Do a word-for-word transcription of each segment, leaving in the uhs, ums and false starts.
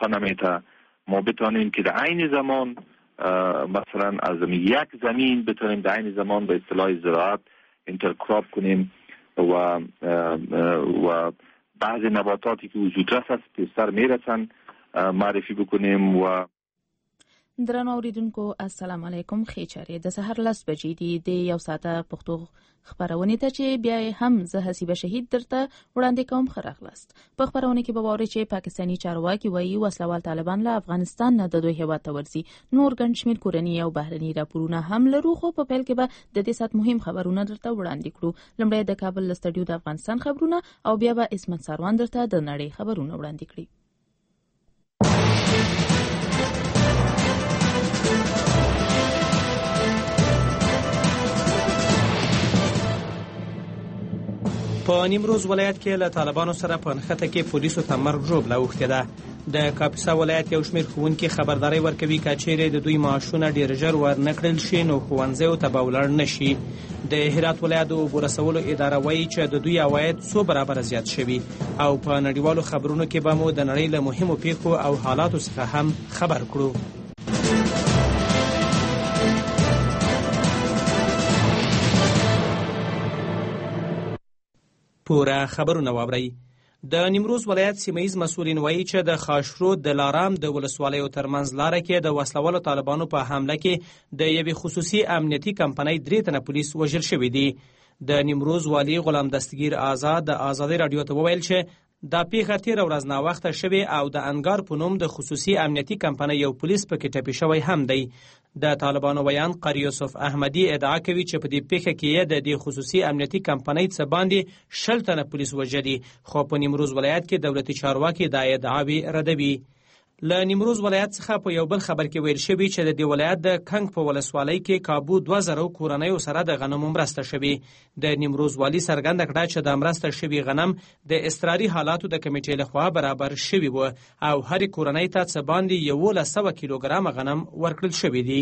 کنم تا ما بتانیم که در عین زمان مثلا از یک زمین بتونیم در عین زمان به اصطلاح زراعت اینترکراپ کنیم و و بعض نباتاتی که زودرس است پیشتر میرسن معرفی بکنیم. و درنو اوریدونکو السلام علیکم، خیچری د سحر لس بجې دي د یو ساعته پښتو خبرونه ته چې بیا هم زه حسیبه شهید درته وړاندې کوم. ښه راغلاست. په خبرونه کې به واورئ چې پاکستاني چارواکي وایي وسلوال طالبان له افغانستان نه د دوی هیواد ته ورځي. نور ګڼ شمېر کورني او بهرني راپورونه هم لرو، خو په پیل کې به د دې ساعت مهم خبرونه درته وړاندې کړو. لومړی د کابل له سټډیو د افغانستان خبرونه او بیا به اسمت ساروان درته د نړۍ خبرونه وړاندې کړي. په نیمروز ولایت کې له طالبانو سره په نښته کې پولیسو ته مرګ ژوبله اوښتې ده. د کاپیسا ولایت یو شمېر ښوونکي خبرداری ورکوي که چیرې د دوی معاشونه ډېر ژر ورنه کړل شي نو ښوونځیو ته به ولاړ نه شي. د هرات ولایت د اوبو رسولو اداره وایي چې د دوی عواید څو برابره زیات شوي او په نړیوالو خبرونو کې به مو د نړۍ له مهمو پیښو او حالاتو څخه هم خبر کړو. پوره خبرونه واورئ. د نیمروز ولایت سیمهیز مسؤلین وایي چې د خاشرود د لارام د ولسوالیو ترمنځ لاره کې د وسلوالو طالبانو په حمله کې د یوې خصوصي امنیتي کمپنۍ درې تنه پولیس وژل شوي دي. د نیمروز والی غلام دستگیر آزاد د آزادۍ راډیو ته وویل چې دا پیښه تېره ورځ ناوخته شوې او د انګار په نوم د خصوصي امنیتي کمپنۍ یو پولیس پکې ټپي شوی هم دی. د طالبانو ویان قاری یوسف احمدي ادعا کوي چې په دې پیښه کې یې د دې خصوصي امنیتي کمپنۍ څخه باندې شل تنه پولیس وژلي، خو په نیمروز ولایت کې دولتي چارواکي دا ادعاوې ردوي. له نیمروز ولایت څخه په یو بل خبر کې ویل شوي چې د دې ولایت د کنګ په ولسوالۍ کې کابو دوه زره کورنیو سره د غنمو مرسته شوي. د نیمروز والي څرګنده کړه چې د مرسته شوي غنم د اضطراري حالاتو د کمیټې لخوا برابر شوي وو او هرې کورنۍ ته څه باندې یولس سوه کیلوګرامه غنم ورکړل شوي دي.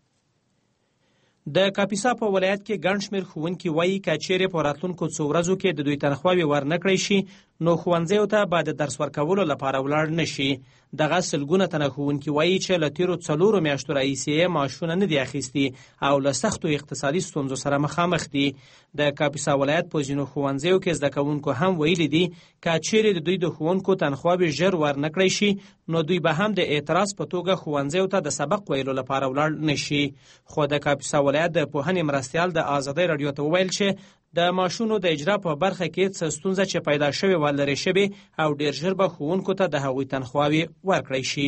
د کاپیسا په ولایت کې ګڼ شمېر ښوونکي وایي که چیرې په راتلونکو څو ورځو کې د دوی تنخواوې ورنه کړی شي نو ښوونځیو ته به د درس ورکولو لپاره ولاړ نه شي. دغه سلګونه تنه ښوونکي وایي چې له تېرو څلورو میاشتو راهیسې یې معاشونه نه دي اخیستي او له سختو اقتصادي ستونزو سره مخامخ دي. د کاپیسا ولایت په ځینو ښوونځیو کې زده کوونکو هم ویلي دي که چیرې د دوی د ښوونکو تنخواوې ژر ورنه کړی شي نو دوی به هم د اعتراض په توګه ښوونځیو ته د سبق ویلو لپاره ولاړ نه شي. خو د کاپیسا ولایت د پوهنې مرستیال د آزادۍ راډیو ته وویل چې د معاشونو د اجرا په برخه کې څه ستونزه چې پیدا شوې وه لرې شوې او ډېر ژر به ښوونکو ته د هغوی تنخواوې ورکړی شي.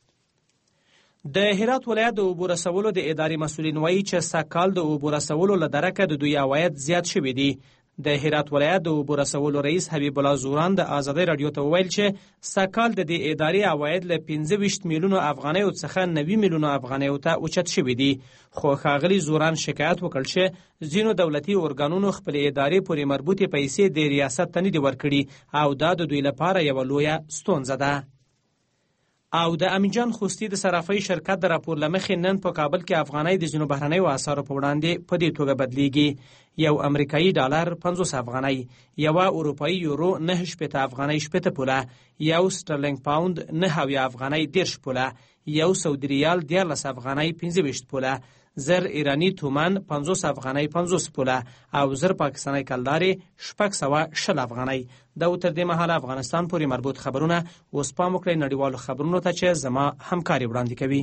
د هرات ولایت د اوبو رسولو د ادارې مسؤلین وایي چې سږکال د اوبو رسولو له درکه د دوی عواید زیات شوي دي. د هرات ولایت د اوبو رسولو رئیس حبیب الله زوران د آزادۍ راډیو ته وویل چې سږکال د دې ادارې عواید له پنځه ویشت میلیونو افغانیو څخه نوي میلیونو افغانیو ته اوچت شوي دي. خو ښاغلي زوران شکایت وکړ چې ځینو دولتي ارګانونو خپلې ادارې پورې مربوطې پیسې د ریاست ته نه دي ورکړي او دا د دوی لپاره یوه لویه ستونزه ده. او د امینجان خوستی د صرافۍ شرکت د راپور له مخې نن په کابل کې افغانۍ د ځینو بهرنیو اسعارو په وړاندې په دې توګه بدلیږي. یو امریکایي ډالر پنځوس افغانۍ، یوه اروپایي یورو نهه شپېته افغانۍ شپېته پوله، یو سټرلینګ پاوند نهه اویا افغانۍ دېرش پوله، یو سعودي ریال دیارلس افغانۍ پنځه ویشت پوله، زر ایرانی تومان پنځوس افغانۍ پنځوس پوله او زر پاکستانی کلدارې شپږ سوه شل افغانۍ. دا تر دې مهاله افغانستان پورې مربوط خبرونه. اوس پام وکړئ نړیوالو خبرونو ته چې زما همکاري وړاندې کوي.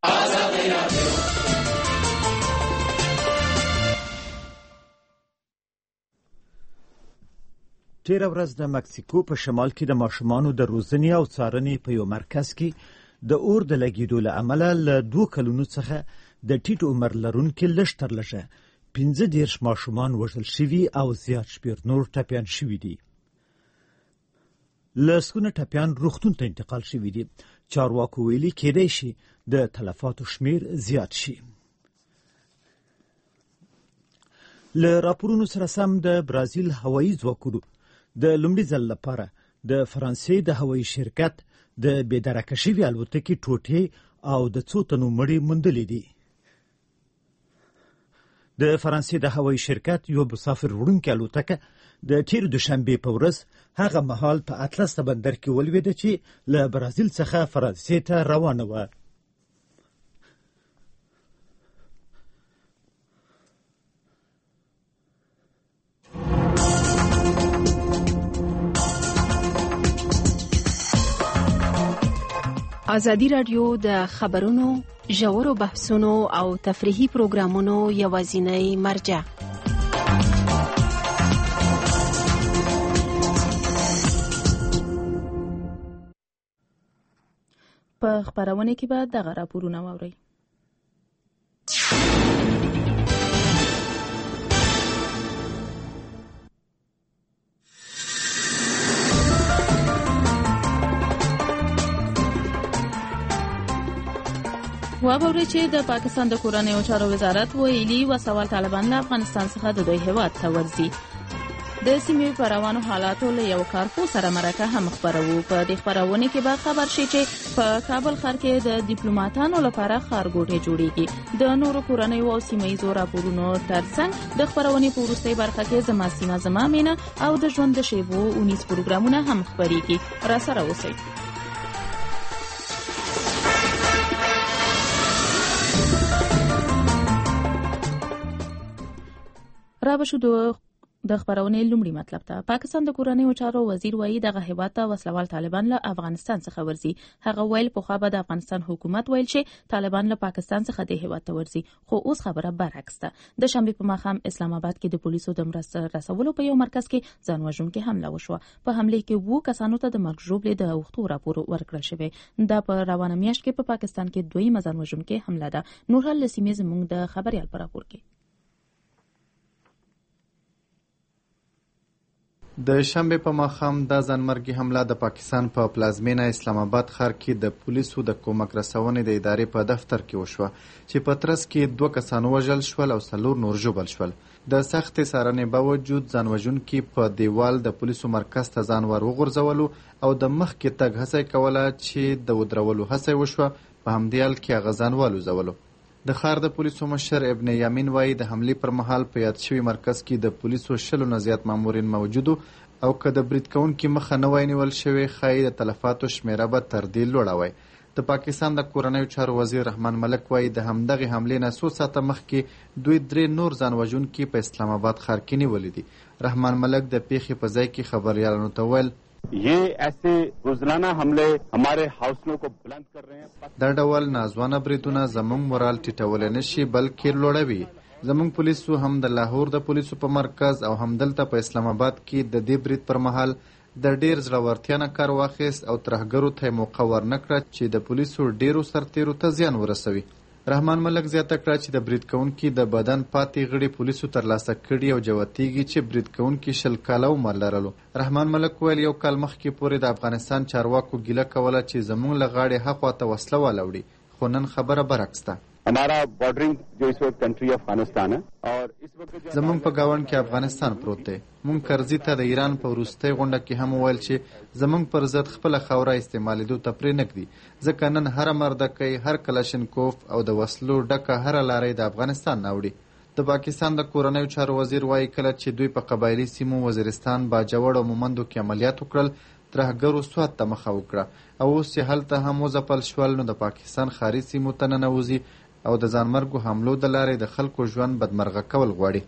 تیره ورځ د مکسیکو په شمال کې د ماشومانو د روزنې او څارنې په یو مرکز کې د اور د لګېدو له امله له دوه کلونو څخه د ټیټ عمر لرونکي لږ تر لږه پنځه دېرش ماشومان وژل شوي او زیات شمېر نور ټپیان شوي دي. لسګونه ټپیان روغتون ته انتقال شوي دي. چارواکو ویلي کېدای شي د تلفاتو شمېر زیات شي. له راپورونو سره سم د برازیل هوایي ځواکونو د لومړي ځل لپاره د فرانسې د هوایي شرکت د بېدرکه شوي الوتکې ټوټې او د څو تنو مړي موندلې دي. د فرانسې د هوایي شرکت یو مسافر وړونکې الوتکه د تیر دوشنبې په ورځ هغه مهال په اطلس بندر کې ولوېده چې له برازیل څخه فرانسې ته روانه وه. ازادي راډیو د خبرونو ژورو بحثونو او تفریحي پروګرامونو یوازینی مرجع. په خبرونه کې به دغه راپورونه واورئ. وابوري چې د پاکستان د کورنیو چارو وزارت ویلي وسوال طالبان له افغانستان څخه د دوی هیواد ته ورځي. د سیمې په روانو حالاتو له یو کارپو سره مرکه هم خبرو. په دې خبرونه کې به خبر شي چې په کابل ښار کې د ډیپلوماټانو لپاره ښارګوټي جوړیږي. د نورو کورنیو او سیمه‌ییزو راپورونو ترڅنګ د خبرونې په وروستۍ برخه کې زما سیمه زما مینه او د ژوند د شیبو اونیس پروګرامونه هم خبرېږي. را سره اوسئ. را بشو د خبرونې لومړی مطلب ته. پاکستان د کورنیو چارو وزیر وایي دغه هیواد ته وسلوال طالبان له افغانستان څخه ورځي. هغه ویل پخوا به د افغانستان حکومت ویل چې طالبان له پاکستان څخه د هیواد ته ورځي، خو اوس خبره برعکس ده. د شنبې په ماښام اسلام آباد کې د پولیسو د مرسته رسولو په یو مرکز کې ځان وژونکې حمله وشوه. په حمله کې وو کسانو ته د مرګ ژوبلې د اوښتو راپور ورکړل شوی. دا په روانه میاشت کې په پاکستان کې دویمه ځان وژونکې حمله ده. نور حل سیمې زموږ د خبريال پر راپور کې. د شنبې په ماښام د ځانمرګي حمله د پاکستان په پا پلازمینه اسلام آباد ښار کې د پولیسو د کومک رسونې د ادارې په دفتر کې وشوه چې په ترڅ کې دوه کسان وژل شول او څلور نور ژوبل شول. د سختې څارنې باوجود ځانوژونکي په دیوال د پولیسو مرکز ته ځان ور وغورځولو او د مخکې تګ هڅه کوله چې د ودرولو هڅه وشوه. په همدې حال کې هغه ځان والوځولو. د ښار د پولیسو مشر ابن یامین وایي د حملې پر مهال په یاد شوي مرکز کې د پولیسو شلو نه زیات مامورین موجودو او که د برید کوونکي مخه نه وای نیول شوې ښایي د تلفاتو شمیره به تر دې لوړه وای. د پاکستان د کورنیو چارو وزیر رحمان ملک وایي د همدغې حملې نه څو ساعته مخکې دوی درې نور ځان وژونکي په اسلام آباد ښار کې نیولي دي. رحمان ملک د پیښې په ځای کې خبریالانو ته ویل ये ऐसे रोजाना हमले हमारे हौसलों को बुलंद कर रहे हैं. دا ډول نازوانه بریدونه زموږ مورال ټیټولی نشي بلکې لوړوي. زموږ پولیسو هم د لاهور د پولیسو په مرکز او همدلته په اسلام آباد کې د دې برید پر مهال د ډیر زړورتیا نه کار واخیست او ترهګرو ته موقع ورنکړه چې د پولیسو ډیرو سرتیرو ته زیان ورسوي. رحمان ملک زیاته کړه چې د برید کوونکي د بدن پاتې غړي پولیسو ترلاسه کړي او جوتیږي چې برید کوونکي شل کاله عمر لرلو. رحمان ملک ویل یو کال مخکې پورې د افغانستان چارواکو ګیله کوله چې زموږ له غاړې هخوا ته وسله والاوړي، خو نن خبره برعکس ده. हमारा बॉर्डरिंग जो इस वक्त कंट्री अफगानिस्तान है और इस वक्त زمونږ په گاوند کې افغانستان پروت دی. مونږ کرزي ته د ایران په وروستۍ غونډه کې هم ویل چې زمونږ پر ضد خپل خوره استعمالېدو ته پرې نږدي، ځکه نن هر مردکۍ، هر کلاشینکوف او د وسلو ډکه هر لارې د افغانستان ناوړي. د پاکستان د کورنیو چارو وزیر وایي کله چې دوی په قبایلي سیمو وزیرستان، باجوړ او مومندو کې عملیات وکړل ترهګرو سوات ته مخه وکړه او اوس چې هلته هم وځپل شول نو د پاکستان ښاري سیمو ته ننوځي او د ځانمرګو حملو د لارې د خلکو ژوند بدمرغه کول غواړي.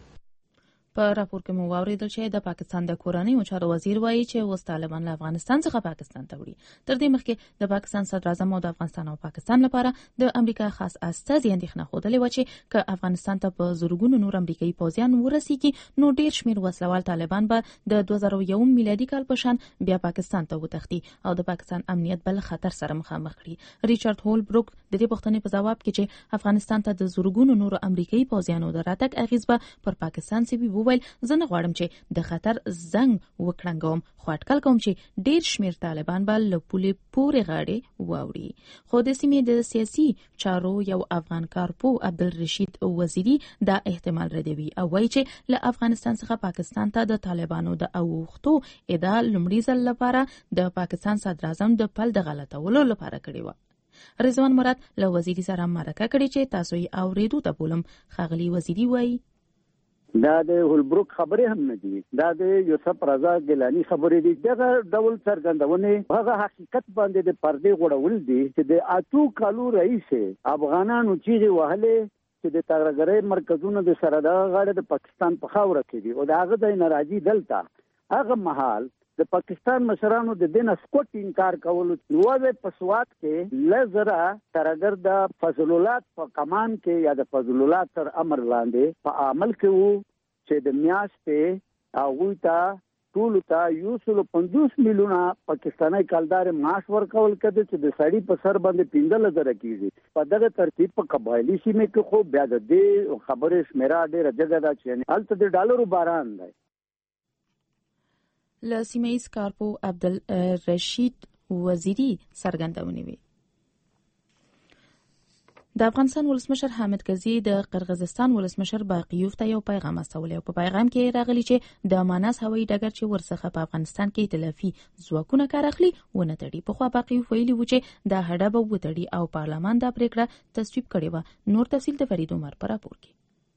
په راپور کې مو واوریدل چې د پاکستان د کورنیو چارو وزیر وایي چې اوس طالبان له افغانستان څخه پاکستان ته وړي. تر دې مخکې د پاکستان صدر اعظم او د افغانستان او پاکستان لپاره د امریکا خاص استازي اندېښنه خوده و چې که افغانستان ته په زورګونو نور امریکایي پوځیان ورسیږي نو ډیر شمیر وسلوال طالبان به د دوه زره یو میلادي کال په شان بیا پاکستان ته وتښتي او د پاکستان امنیت بل خطر سره مخامخ کړي. ریچارډ هولبروک د دې پوښتنې په جواب کې چې افغانستان ته د زورګونو نور امریکایي پوځیانو د راتګ اغیز به پر پاکستان سي وویل زه نه غواړم چې د خطر زنګ وکړنګوم، خو اټکل کوم چې ډیر شمیر طالبان به له پولې پورې غاړې واوړي. خو د سیمې د سیاسي چارو یو افغان کارپو عبدالرشید وزیری دا احتمال ردوي او وایي چې له افغانستان څخه پاکستان ته د طالبانو د اوښتو ادعا لومړي ځل لپاره د پاکستان صدر اعظم د پل د غلطولو لپاره کړې وه. رضوان مراد له وزیری سره مرکه کړې چې تاسو یې اوریدو ته بولم. ښاغلي وزیری وایي دا د هولبروک خبرې هم نه دي، دا د یوسف رضا ګیلانی خبرې دي. دغه ډول څرګندونه هغه حقیقت باندې د پردې غوړول دي چې د اتو کالو رئیس افغانانو چیغې وهلې چې د ترهګرۍ مرکزونو د سره د غاړه د پاکستان په خاوره کې دي او د هغه د ناراضي دلته هغه محل د پاکستان مشرانو د دین اسکوټ انکار کولو نو په سواد کې لزرا ترګر د فضل الله په کمان کې یا د فضل الله تر امر لاندې په عمل کې وو چې د میاشتې هغه ته ټول ته یو سل پنځوس میلیونه پاکستاني کالدار معاش ورکول کده چې د سړی په سر باندې پنځه لزر کیږي. په دغه ترتیب په قبایلی سیمه کې خو بیا د دې خبرې شمیره ډېره جګه ده چې الته د ډالرو باران دی. له سیمه ایز کارپو عبدالرشید وزیری څرګندونې وي. د افغانستان ولسمشر حامد کرزي د قرغیزستان ولسمشر باقیوف ته یو پیغام استولی او په پیغام کې راغلی چې د ماناس هوایي ډګر چې ورڅخه په افغانستان کې ائتلافي ځواکونه کار اخلي ونه تړي. پخوا باقیوف ویلي و چې دا هډه به وتړي او پارلمان دا پریکړه تصویب کړې وه. نور تفصیل د فرید عمر په راپور کې.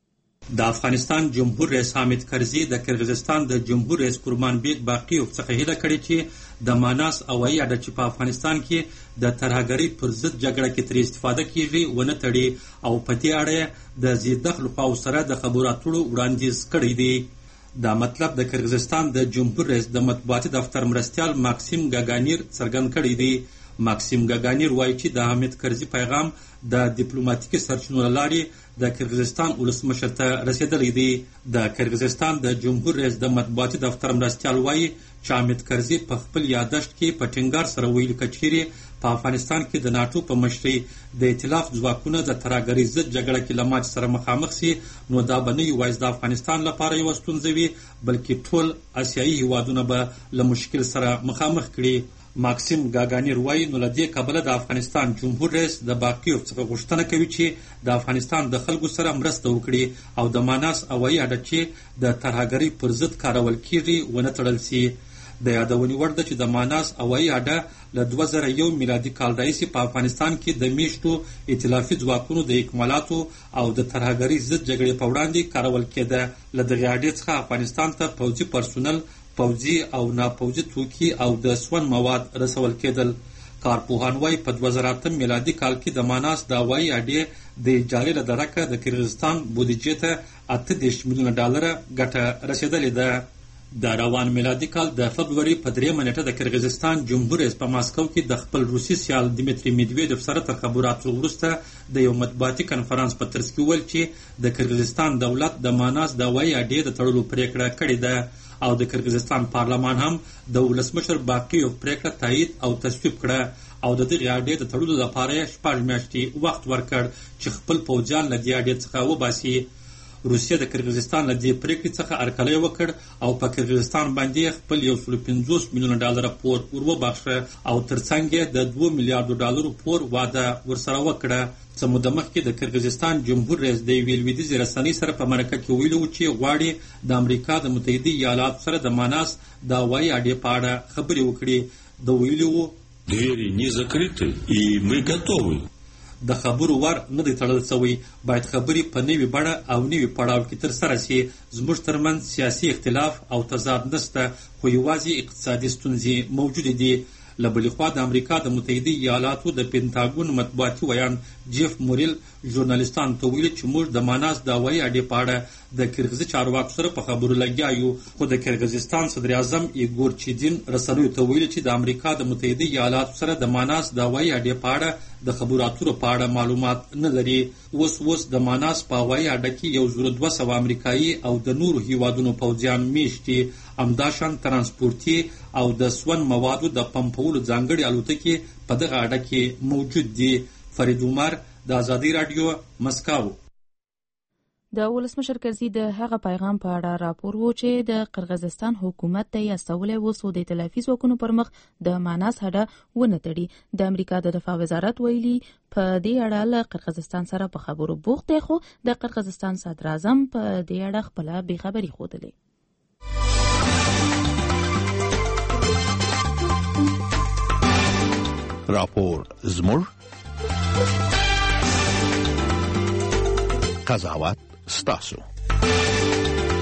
د افغانستان جمهور رئیس حامد کرزي د قرغیزستان د جمهور رئیس قرمانبیک باقیوف څخه هیله کړې چې د ماناس هوایي اډه چې په افغانستان کې د ترهګرۍ پر ضد جګړه کې ترې استفاده کیږي ونه تړي او په دې اړه د ضد خلکو سره د خبرو اترو وړاندیز کړی دی. دا مطلب د قرغیزستان د جمهور رئیس د مطبوعاتي دفتر مرستیال ماکسیم ګاګانیر څرګند کړی دی. ماکسیم ګاګانیر وایي چې د حامد کرزي پیغام د ډیپلوماټیکي سرچینو له لارې د قرغیزستان ولسمشر ته رسیدلی دی. د قرغیزستان د جمهور رئیس د مطبوعاتي دفتر مرستیال وایي چې حامد کرزي په خپل یادښت کې په ټینګار سره ویلي کچېرې په افغانستان کې د ناټو په مشرۍ د ائتلاف ځواکونه د ترهګرۍ ضد جګړه کې له ماتې سره مخامخ سي نو دا به نه یوازې د افغانستان لپاره یوه ستونزه وي بلکې ټول اسیایي هیوادونه به له مشکل سره مخامخ کړي. ماکسیم ګاګانیر وایي نو له دې کبله د افغانستان جمهور رئیس د باقیوف څخه غوښتنه کوي چې د افغانستان د خلکو سره مرسته وکړي او د ماناس هوایي اډه چې د ترهګرۍ پر ضد کارول کیږي ونه تړل سي. د یادونې وړ ده چې د ماناس هوایي اډه له دوه زره یو میلادي کال راهیسې په افغانستان کې د میشتو ائتلافي ځواکونو د اکمالاتو او د ترهګرۍ ضد جګړې په وړاندې کارول کېده. له دغې اډې څخه افغانستان ته پوځي پرسونل، پوځي او ناپوځي توکي او د سون مواد رسول کېدل. کارپوهان وایي په دوه زره اتم میلادي کال کې د ماناس د هوایي اډې د اجارې له درکه د قرغیزستان بودیجې ته اته دېرش میلیونه ډالره ګټه رسېدلې ده. د روان میلادي کال د فبروري په درېیمه نیټه د قرغیزستان جمهور رئیس په ماسکو کې د خپل روسي سیال دیمیتري میدویدوف سره تر خبرو اترو وروسته د یو مطبوعاتي کنفرانس په ترڅ کې وویل چې د قرغیزستان دولت د ماناس د هوایي اډې د تړلو پریکړه کړې ده او د قرغیزستان پارلمان هم د ولسمشر باقیوف پریکړه تایید او تصویب کړه او د دغې اډې د تړلو لپاره یې شپږ میاشتې وخت ورکړ چې خپل پوځیان له دې اډې څخه وباسي. روسیه د قرغیزستان له دې پریکړې څخه هرکلی وکړ او په قرغیزستان باندې خپل یو سل پنځوس میلیونه ډالره پور ور وبخښه او ترڅنګ یې د دوه میلیارډو ډالرو پور وعده ورسره وکړه. څه موده مخکې د قرغیزستان جمهور رئیس د یوې لویدیځې رسنۍ سره په مرکه کې ویلي و چې غواړي د امریکا د متحده ایالاتو سره د ماناس د هوایي اډې په اړه خبرې وکړي. د ویلي و двери не закрыты и мы готовы. د خبرو ور نه دی تړل شوی، باید خبرې په نوې بڼه او نوې پړاو کې ترسره شي. زموږ ترمنځ سیاسي اختلاف او تضاد نشته خو یوازې اقتصادي ستونزې موجودې دي. له بلې خوا د امریکا د متحده ایالاتو د پینټاګون مطبوعاتي ویان جیف موریل ژورنالیستانو ته ویلي چې موږ د ماناس د هوایي اډې په اړه د قرغیزي چارواکو سره په خبرو لګیا یو. خو د قرغیزستان صدر اعظم ایګور چیدین رسنیو ته ویلي چې د امریکا د متحده ایالاتو سره د ماناس د هوایي اډې په اړه د خبرو اترو په اړه معلومات نه لري. اوس اوس د ماناس په هوایي اډه کې یو زر دوه سوه امریکایي او د نورو هیوادونو پوځیان میشتي، همداشان ترانسپورتي او د سون موادو د پمپولو ځانګړي الوتکې په دغه اډه کې موجود دي. فرید عمر د ازادي راډیو مسکو. د ولسمشر کرزي د هغه پیغام په اړه راپور و چې د قرغیزستان حکومت ته یې استولی و څو د ائتلافي ځواکونو پر مخ د ماناس اډه ونه تړي. د امریکا د دفاع وزارت ویلي په دې اړه له قرغیزستان سره په خبرو بوخت دی خو د قرغیزستان صدر اعظم په دې اړه خپله بېخبري ښودلې. راپور زموږ قضاوت ستاسو.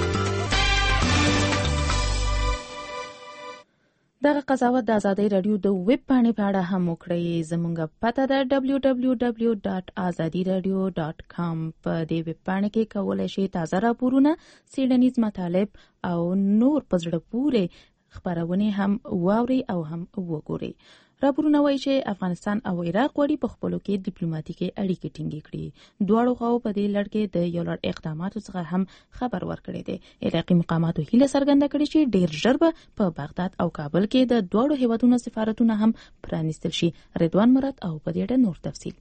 دغه قضاوت د ازادي رادیو د ویب پاڼې په اړه هم وکړئ. زموږ پته ده دبلیو دبلیو دبلیو ډاټ ازادي رادیو ډاټ کام. په دې ویب پاڼې کې کولای شئ تازه راپورونه، څېړنیز مطالب او نور په زړه پورې خبرونه هم واورئ او هم وګورئ. راپورونه وایي چې افغانستان او عراق غواړي په خپلو کې ډیپلوماټیکي اړیکې ټینګې کړي. دواړو خواو په دې لړ کې د یو لړ اقداماتو څخه هم خبر ورکړی دی. عراقي مقاماتو هیله څرګنده کړې چې ډېر ژر به په بغداد او کابل کې د دواړو هیوادونو سفارتونه هم پرانیستل شي. رضوان مراد او په دې اړه نور تفصیل.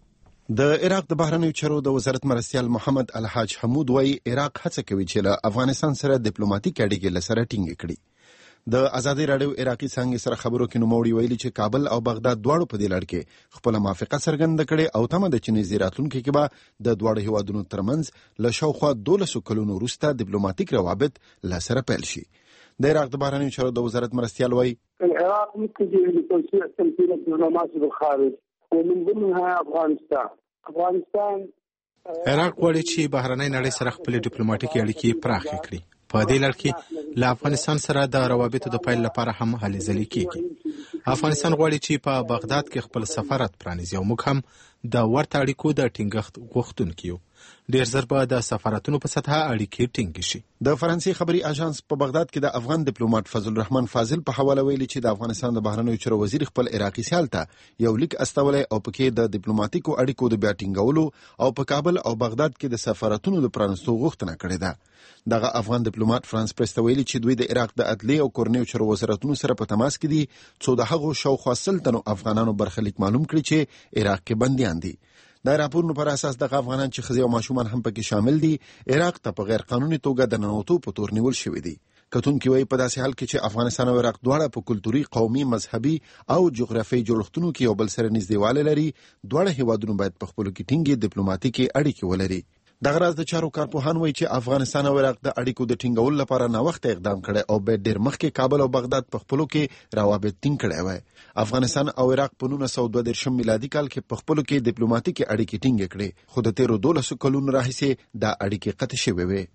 د عراق د بهرنیو چارو د وزارت مرستیال محمد الحاج حمود وايي عراق هڅه کوي چې له افغانستان سره ډیپلوماټیک اړیکې لسره ټینګې کړي. د ازادي رادیو عراقي څنګه سره خبرو کې نوموړي ویلي چې کابل او بغداد دواړو په دې لړ کې خپل موافقه څرګنده کړې او تمه ده چې نږدې راتلونکي کې به د دواړو هیوادونو ترمنځ له شاوخوا دولسو کلونو وروسته ډیپلوماټیک روابط لسره پیل شي. د عراق د بهرنیو چارو د وزارت مرستیال وايي العراق متجه لتوسيع تمثيل الدبلوماسي بالخارج ومن ضمنها افغانستان. افغانستان عراق غواړي چې بهرنۍ نړۍ سره خپل ډیپلوماټیکي اړیکې پراخې کړي. په دې لړ کې له افغانستان سره د روابطو د پیل لپاره هم هلې ځلې کیږي. افغانستان غواړي چې په بغداد کې خپل سفارت پرانیزي او موږ هم د ورته اړیکو د ټینګښت غوښتونکي یو. ډېر زر به د سفارتونو په سطحه اړیکې ټینګې شي. د فرانسې خبري اژانس په بغداد کې د افغان ډیپلوماټ فضل الرحمن فاضل په حواله ویلي چې د افغانستان د بهرنیو چارو وزیر خپل عراقي سیال ته یو لیک استولی او پکې د ډیپلوماټیکو اړیکو د بیا ټینګولو او په کابل او بغداد کې د سفارتونو د پرانیستو غوښتنه کړې ده. دغه افغان ډیپلوماټ فرانس پریس ته ویلي چې دوی د عراق د عدلیې او کورنیو چارو وزارتونو سره په تماس کې دي څو د هغو شاوخوا سل تنو افغانانو برخلیک معلوم کړي چې عراق کې بندیان دي. د راپورونو پر اساس دغه افغانان چې ښځې او ماشومان هم پکې شامل دي عراق ته په غیر قانوني توګه د ننوتو په تور نیول شوي دي. کتونکي وایي په داسې حال کې چې افغانستان او عراق دواړه په کلتوري، قومي، مذهبي او جغرافیایي جوړښتونو کې یو بل سره نږدېوالی لري، دواړه هیوادونو باید په خپلو کې ټینګې ډیپلوماټیکې اړیکې ولري. دغه راز د چارو کارپوهان وایي چې افغانستان او عراق د اړیکو د ټینګولو لپاره ناوخته اقدام کړی او باید ډېر مخکې کابل او بغداد په خپلو کې روابط ټینګ کړی وای. افغانستان او عراق په نولس سوه دوه دېرشم میلادي کال کې په خپلو کې ډیپلوماټیکې اړیکې ټینګې کړې، خو د تیرو دولسو کلونو راهیسې دا اړیکې قطع شوې وې.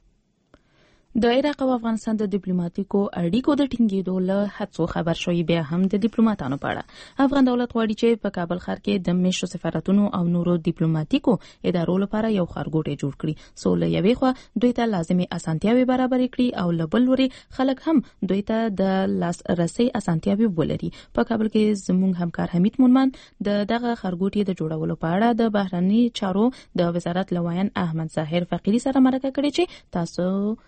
د عراق او افغانستان د ډیپلوماټیکو اړیکو د ټینګېدو له هڅو خبر شوی. بیا هم د ډیپلوماټانو په اړه افغان دولت غواړي چې په کابل ښار کې د میشتو سفارتونو او نورو ډیپلوماټیکو ادارو لپاره یو ښارګوټی جوړ کړي، څو له یوې خوا دوی ته لازمي اسانتیاوې برابرې کړي او له بل لورې خلک هم دوی ته د لاسرسي اسانتیاوې ولري. په کابل کې زموږ همکار حمید مونمن د دغه ښارګوټي د جوړولو په اړه د بهرني چارو د وزارت لوایان احمد ظاهر فقیري سره مرکه کړې چې تاسو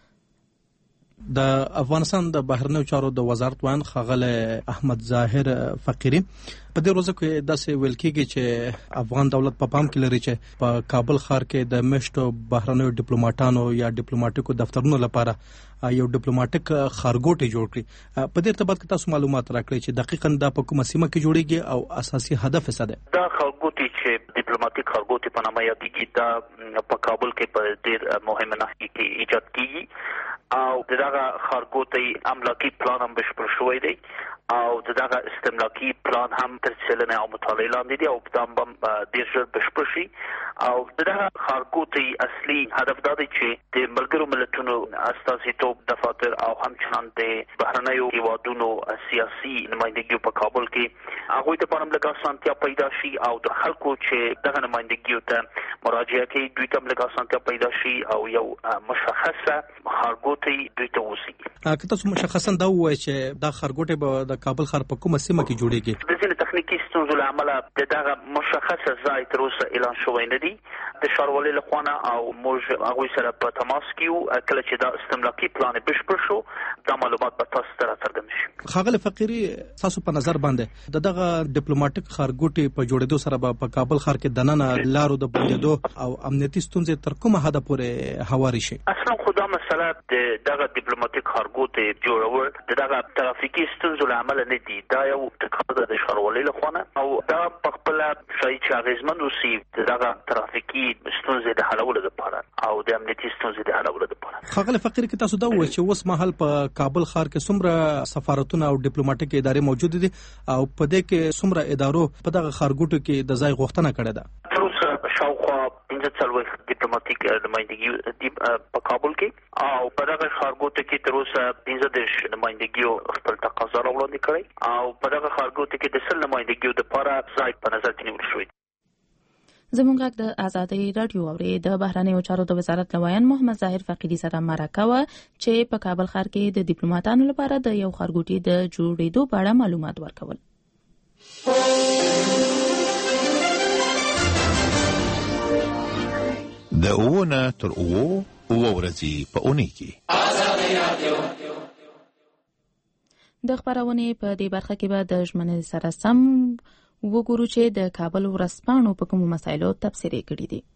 د افغانستان د بهرنیو چارو د وزارت وان خغله احمد ظاهر فقیری په دې ورځ کې داسې ویل کېږي چې افغان دولت په پام کې لري چې په کابل ښار کې د میشتو بهرنیو ډیپلوماټانو یا ډیپلوماټیکو دفترونو لپاره یو ډیپلوماټیک ښارګوټی جوړ کړي. په دې ارتباط کې تاسو معلومات راکړئ چې دقیقاً دا په کومه سیمه کې جوړیږي او اساسي هدف څه دی؟ دا ښارګوټی چې ډیپلوماټیک ښارګوټی په نامه یادېږي دا په کابل کې په ډېر مهمه ناحیه کې ایجاد کیږي او دغه ښارګوټی املاکي پلان هم بشپړ شوی دی او دغه استملاکي پلان هم تر څېړنې او مطالعې لاندې دی او دا هم ډېر ژر بشپړ شي. او دغه ښارګوټی اصلي هدف دا دی چې د ملګرو ملتونو استازیتوب دفاتر او همچنان د بهرنیو هیوادونو سیاسي نمایندګیو په کابل کې هغوی ته هم لږ اسانتیا پیدا شي او د خلکو چې دغه نمایندګیو ته مراجعه کوي دوی ته هم لږ اسانتیا پیدا شي او یو مشخصه ښارګوټی دوی ته وسیږي. که تاسو مشخصا دا ووایئ چې دا ښارګوټی به د کابل ښار په کومه سیمه کې جوړیږي؟ د ځینې تخنیکي ستونزو له امله د دغه مشخصه ځای تر اوسه اعلان شوی نه دی. د ښاروالۍ له خوا نه او موږ هغوی سره په تماس کې یو، کله چې دا استملاکي پلان بشپړ شو دا معلومات به تاسو ته راڅرګند شي. ښاغلی فقیري، تاسو په نظر باندې د دغه ډیپلوماټیک ښارګوټي په جوړېدو سره به په کابل ښار کې دننه لارو د بندېدو او امنیتي ستونزې تر کومه حده پورې هوارې شي؟ اصلا خو دا مسله د دغه ډیپلوماټیک ښارګوټي جوړول د دغه ترافیکي ستونزو له امله نه دي، دا یو ټکر ده د ښاروالۍ له خوا نه او دا په خپله ښایي چې اغېزمن اوسي د دغه ترافیکي ستونزې د حلولو دپاره او د امنیتي ستونزې د حلولو دپاره. ښاغلی فقیري، که تاسو دا ووایئ چې اوس مهال په کابل ښار کې څومره سفارتونه او ډیپلوماټیک ادارې موجود دي او په دې کې څومره ادارو په دغه ښارګوټو کې د ځای غوښتنه کړې ده؟ تر اوسه شاوخوا پنځه پنځه څلوېښت ډیپلوماټیک نمایندګي په کابل کې او په دغه ښارګوټو کې تر اوسه پنځه دېرش نمایندګیو خپل تقاضا راوړاندې کړی او په دغه ښارګوټو کې د سل نمایندګیو دپاره ځای په نظر کې نیول شوی. زموږ غږ د ازادۍ راډیو اوري د بهرنیو چارو د وزارت لوایان محمد ظاهر فقیري سره مرکه وه چې په کابل ښار کې د ډیپلوماټانو لپاره د یو ښارګوټي د جوړېدو په اړه معلومات ورکول. د اووه نه تر اووه اووه ورځې په اونۍ کې ازادۍ راډیو. د خپرونې په دې برخه کې به د ژمنې سره سم وګورو چې د کابل ورځپاڼو په کومو مسایلو تبصرې کړي دي.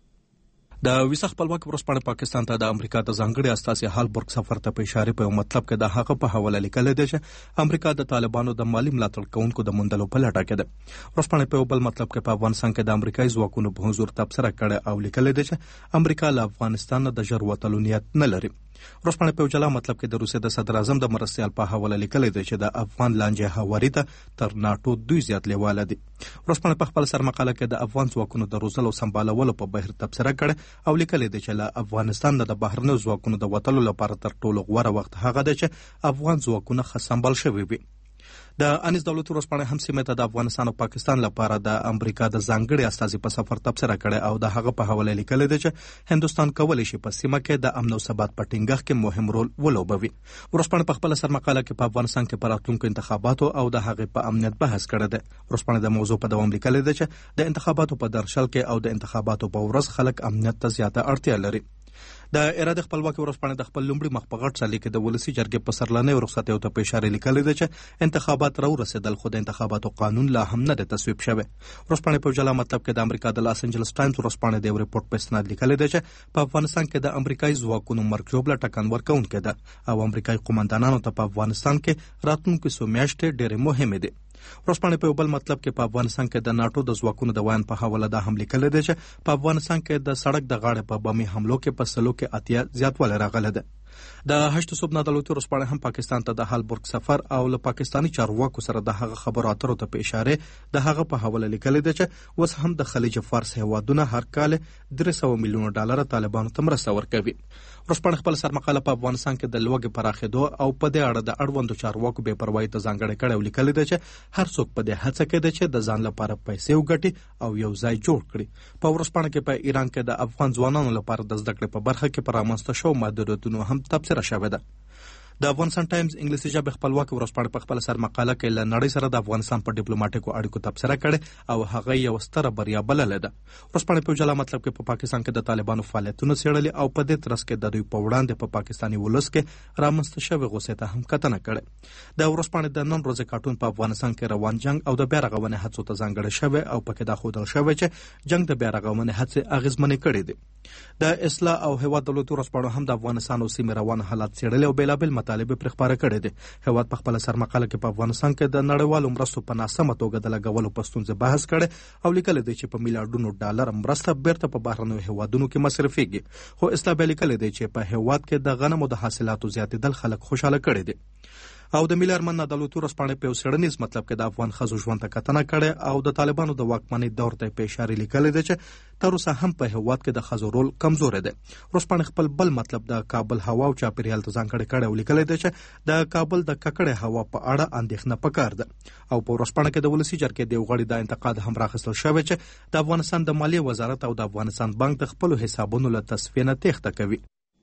د ویسا خپلواک ورځپاڼې پاکستان ته د امریکا د ځانګړي استازي هالبرګ سفر ته په اشاره په مطلب کې د هغه په حواله لیکل دي چې امریکا د طالبانو د مالی ملاتړ کوونکو د موندلو په لټه کې ده. ورځپاڼې په بل مطلب کې په افغانستان کې د امریکایي ځواکونو په حضور تبصره کړې او لیکل دي چې امریکا له افغانستان د ژر وتلو نیت نه لري. ورځپاڼې په جلا مطلب کې د روسیې د صدر اعظم د مرستیال په حواله لیکل دي چې د افغان لانجې هواري ته تر ناټو دوی زیات لیواله دي. ورځپاڼې په خپل سرمقاله کې د افغان ځواکونو د روزلو سمبالولو په بهیر تبصره کړې او لیکل دي چې له افغانستان د بهرنیو ځواکونو د وتلو لپاره تر ټولو غوره وخت هغه دی چې افغان ځواکونه ښه سمبال شوي وي. د انیس دولتي ورځپاڼې هم سیمې ته د افغانستان او پاکستان لپاره د امریکا د ځانګړي استازي په سفر تبصره کړې او د هغه په حواله لیکل دي چې هندوستان کولی شي په سیمه کې د امن او ثبات په ټینګښت کې مهم رول ولوبوي. ورځپاڼې په خپل سرمقاله کې په افغانستان کې پر راتلونکو انتخاباتو او د هغې په امنیت بحث کړی دی. ورځپاڼې د موضوع په دوام لیکل دي چې د انتخاباتو په درشل کې او د انتخاباتو په ورځ خلک امنیت ته زیاته اړتیا لري. د اراده خپلواکي ورځپاڼې د خپل لومړي مخ په غټ سرلیک د ولسي جرګې په سرلانۍ رخصتیو ته په اشاره لیکلي ده چې انتخابات راورسېدل خو د انتخاباتو قانون لا هم نه دی تصویب شوی. ورځپاڼې په جلا مطلب کې د امریکا د لاس انجلس ټایمز ورځپاڼې د یو ریپورت په استناد لیکلي ده چې په افغانستان کې د امریکایي ځواکونو مرګ ژوبله ټکان ورکوونکې ده او امریکایي قومندانانو ته په افغانستان کې راتلونکي څو میاشتې ډېرې مهمې دي. ورځپاڼې په بل مطلب کې په افغانستان کې د ناټو د ځواکونو د وایان په حواله دا هم لیکل دي چې په افغانستان کې د سړک د غاړې په بمي حملو کې په سلو کې اتیا زیاتوالی راغلی ده. د هشت صوب نه دولتي ورځپاڼې هم پاکستان ته د هالبرګ سفر او له پاکستاني چارواکو سره د هغه خبرو اترو ته په اشاره د هغه په حواله لیکل دي چې اوس هم د خلیج فارس هیوادونه هر کال درې سوه میلیونه ډالر طالبانو ته مرسته ورکوي. ورځپاڼې خپل سرمقاله په افغانستان کې د لوږې پراخېدو او په دې اړه د اړوندو چارواکو بې پروایي ته ځانګړې کړې او لیکلي ده چې هر څوک په دې هڅه کې ده چې د ځان لپاره پیسې وګټي او یو ځای جوړ کړي. په ورځپاڼه کې په ایران کې د افغان ځوانانو لپاره د زده کړې په برخه کې په رامنځته شوو محدودیتونو هم تبصره شوې ده. د افغانستان ټایمز انګلیسي ژبې خپلواکي ورځپاڼې په خپل سرمقاله کې له نړۍ سره د افغانستان په ډیپلوماټیکو اړیکو تبصره کړې او هغه یو ستره بریا بللې ده. ورځپاڼې په جلا مطلب کې په پا پاکستان کې د طالبانو فعالیتونه څېړلي او په دې ترڅ کې د دوی په وړاندې په پا پاکستاني ولس کې رامنځته شوې غوسې ته هم کتنه کړې. د ورځپاڼې د نن ورځې کارټون په افغانستان کې روان جنگ او د بیا رغونې هڅو ته ځانګړی شوی او پکې دا ښودل شوی چې جنگ د بیا رغونې هڅې اغېزمنې کړې دي. د اصلاح او هیواد دولتي ورځپاڼو هم د افغانستان او سیمې روان حالات څېړلي او بېلابېل مطالب پرې خپاره کړي دي. هیواد په خپل سرمقاله کې په افغانستان کې د نړیوالو مرستو په ناسمه توګه د لګولو په ستونزې بحث کړي او لیکلي دي چې په میلیارډونو ډالر مرسته بیرته په بهرنیو هیوادونو کې مصرفېږي. خو اصلاح بیا لیکلي دي چې په هیواد کې د غنمو د حاصلاتو زیاتېدل خلک خوشحاله کړي دي. او د ملي ارمان دولتي ورځپاڼې په څېړنیز مطلب کې د افغان ښځو ژوند ته کتنه کړې او د طالبانو د واکمنۍ دور ته په اشاره لیکلي ده چې تر اوسه هم په هیواد کې د ښځو رول کمزوری دی. ورځپاڼې خپل بل مطلب د کابل هوا او چاپیریال ته ځانګړی کړی او لیکلی دی چې د کابل د ککړې هوا په اړه اندېښنه پکار ده. او په ورځپاڼه کې د ولسي جرګې د یو غړي د انتقاد هم راخیستل شوی چې د افغانستان د مالیې وزارت او د افغانستان بانک د خپلو حسابونو له تصفیې نه تېښته کوي.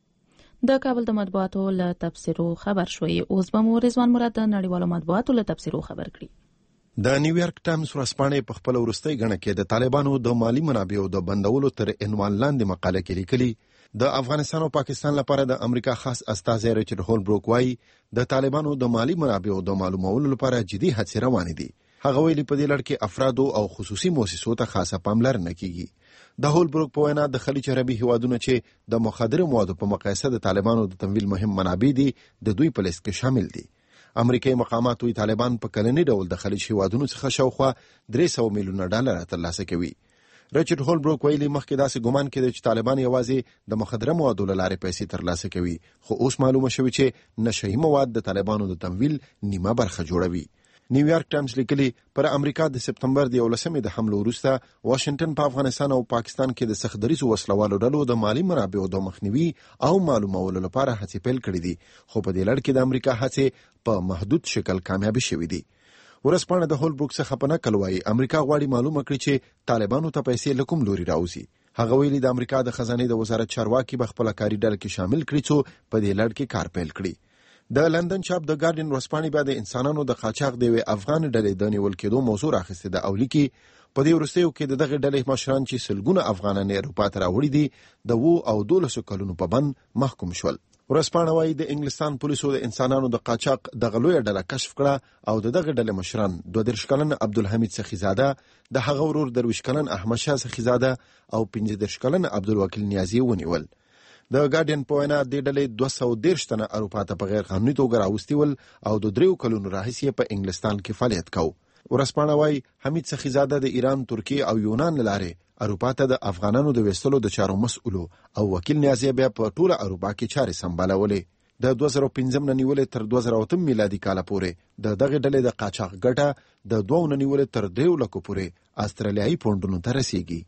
د کابل د مطبوعاتو له تبصرو خبر شوی. اوس به مو رضوان مراد د نړیوالو مطبوعاتو له تبصرو خبر کړي. د نیویارک ټایمز ورځپاڼې په خپل وروستۍ غڼه کې د طالبانو د مالی منابعو د بندولو تر عنوان لاندې مقاله کې لیکلي د افغانستان او پاکستان لپاره د امریکا خاص استازی ریچارډ هولبروک وايي د طالبانو د مالی منابعو د معلومولو لپاره جدي هڅې روانې دي. هغه ویلي په دې لړ کې افرادو او خصوصي مؤسسو ته خاصه پاملرنه کیږي. د هولبروک په وینا د خلیج عربي هیوادونو چې د مخدره موادو په مقایسه د طالبانو د تمویل مهم منابع دي د دوی په لیست کې شامل دي. امریکایي مقامات وی طالبان په کلنی ډول د خلیج هیوادونو څخه شاوخوا درې سوه میلیونه ډالر ترلاسه کوي. ریچارډ هولبروک ویلي مخکې داسې ګمان کېده چې طالبان یوازې د مخدره موادو له لارې پیسې ترلاسه کوي، خو اوس معلومه شوې چې نشهیي مواد د طالبانو د تمویل نیمه برخه جوړوي. نیویارک ټایمز لیکلي پر امریکا د سپتمبر د یولسمې د حملو وروسته واشنگټن په افغانستان او پاکستان کې د سختدریزو وسلوالو ډلو د مالی منابعو د مخنیوي او معلومولو لپاره هڅې پیل کړې دي، خو په دې لړ کې د امریکا هڅې په محدود شکل کامیابي شوې دي. ورسپانه د هولبروک څخه په نقل وایي امریکا غواړي معلومه کړي چې طالبانو ته پیسې له کوم لوري راوځي. هغه ویلي د امریکا د خزانې د وزارت چارواکي به خپله کاري ډله کې شامل کړي څو په دې لړ کې کار پیل کړي. د لندن چاپ د ګارډین ورسپانې بیا د انسانانو د قاچاق د یوې افغان ډلې د نیول کېدو موضوع راخیستې ده او لیکي په دې وروستیو کې د دغې ډلې مشران چې سلګونه افغانان یې اروپا ته راوړي دي د اوو او دولسو کلونو په بند محکوم شول. ورسپانه وایي د انګلستان پولیسو د انسانانو د قاچاق دغه لویه ډله کشف کړه او د دغه ډلې مشران دوه دېرش کلن عبدالحمید سخیزاده، د هغه ورور درویش کلن احمدشاه سخیزاده او پنځه دېرش کلن عبدالوکیل نیازي ونیول. د ګارډین په وینا دې ډلې دوه سوه دېرش تنه اروپا ته په غیر قانوني توګه راوستي ول او د دریو کلونو راهیسې په انګلستان کې فعالیت کوي. ورسپانه وایي حمید سخیزاده د ایران، ترکیې او یونان له لارې اروپا ته د افغانانو د ویستلو د چارو مسؤلو او وکیل نیازی بیا په ټوله اروپا کې چارې سمبالولې. د دوه زره پنځم نه نیولې تر دوه زره اووه میلادي کال پورې د دغه ډلې د قاچاق ګټه د دوه نه نیولې تر دریو لکو پورې استرالیایي پونډونو ته رسیږي.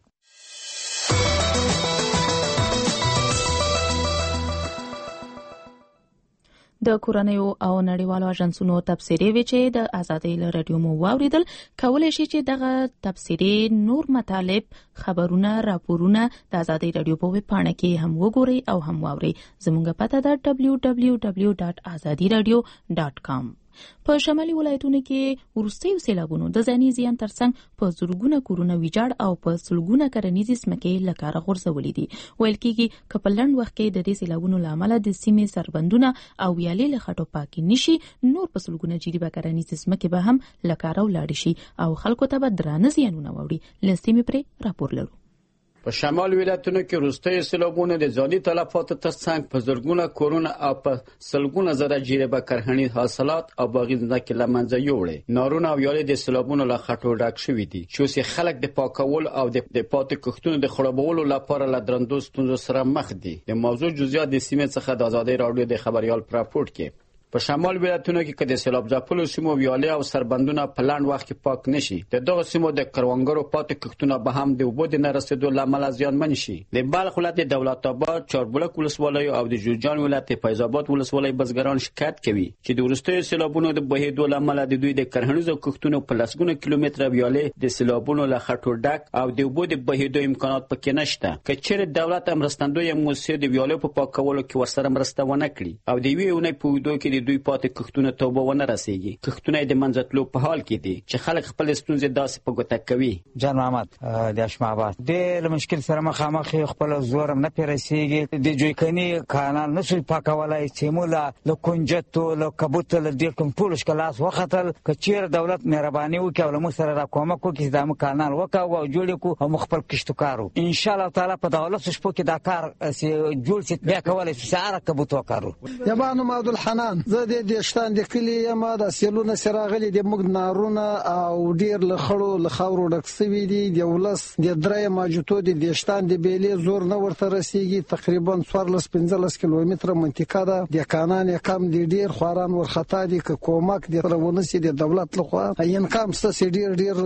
د کورنیو او نړیوالو اژانسونو تبصرې وی چې د ازادۍ له رادیو مو واوریدل، کولای شي چې دغه تبصرې نور مطالب، خبرونه، راپورونه د ازادۍ رادیو په ویب پاڼه کې هم وګورئ او هم واورئ. زموږ پته ده دبلیو دبلیو دبلیو ډاټ ازادي رادیو ډاټ کام. په شمالي ولایتونو کې وروستیو سیلابونو د ځاني زیان ترڅنګ په زرګونه کورونه ویجاړ او په سلګونه کرنیزې ځمکې له کاره غورځولې دي. ویل کېږي که په لنډ وخت کې د دې سیلابونو له امله د سیمې سربندونه او ویالې له خټو پاکې نشي، نور په سلګونه جریبه کرنیزې ځمکې به هم له کاره ولاړې شي او خلکو ته به درانه زیانونه واوړي. له سیمې پرې راپور لرو. په شمال ولایتونو کې وروستیو سیلابونو د ځاني تلفاتو ترڅنګ په زرګونه کورونه او په سلګونه زره جریبه کرهڼیز حاصلات او باغي ځمکې له منځه یوړې. نارونه او ویالې د سیلابونو له خټو ډک شوي دي چې اوس خلک د پاکولو او د پاتې کښتونو د خړوبولو لپاره له درندو ستونزو سره مخ دي. د موضوع جزئیات د سیمې څخه د ازادۍ راډیو د خبريال په راپور کې. په شمال ولایتونو کې کله سیلاب ځپلو سیمو ویالې او سربندونه په لاند وخت کې پاک نشي، د دغه سیمو د کروندګرو پاتې کښتونه به هم د اوبو د نرسیدو لامل زیانمن شي. د بلخ ولایت د دولت آباد، چاربلک ولسوالۍ او د جوزجان ولایت فیض آباد ولسوالۍ بزګران شکایت کوي چې د ورستیو سیلابونو د بهیدو لامل د دوی د کرهڼیزو کښتونو په لسګونه کیلومتره ویالې د سیلابونو له خټو ډک او د اوبو د بهیدو امکانات پکې نشته. که چیرې دولت امرستندوی موثر د ویالې په پاکولو کې ورسره مرسته ونه کړي او د یوې اونۍ په اوږدو کې د دوی پاتې کښتونه توبه ونه رسیږي، کښتونه د منځتلو په حال کې دي چې خلک خپل ستونزې داسې په ګوته کوي. جان محمد د اشمعاباد ډېر مشکل سره مخامخ خپل زور نه پیرسیږي، د جویکني کانال نشي پاکولای، سیمولا له کنجتو له کبوت له دې کوم ټول شکلاس وختل. کچیر دولت مهرباني وکړي او موږ سره را کومک وکړي دا کانال وکاو او جوړ کو او خپل کښتکارو ان شاء الله تعالی په دولت شپو کې دا کار جوړ شي بیا کولای شي ساره کبوت وکړو. یبانو عبدالحنان زه د دشتان د کلی یما د سیلونه سراغلي د موږ نارونه او ډیر له خړو له خاورو ډک سوي دي. د ولس د درې ماجوتو د دشتان د بیلې زور نه ورته رسیږي، تقریبا څوارلس پنځلس کیلومتره منطقه ده. د کانان کم د ډیر خواران ورخطا دي که کومک د رونسي د دولت لخوا عین کم ست ډیر ډیر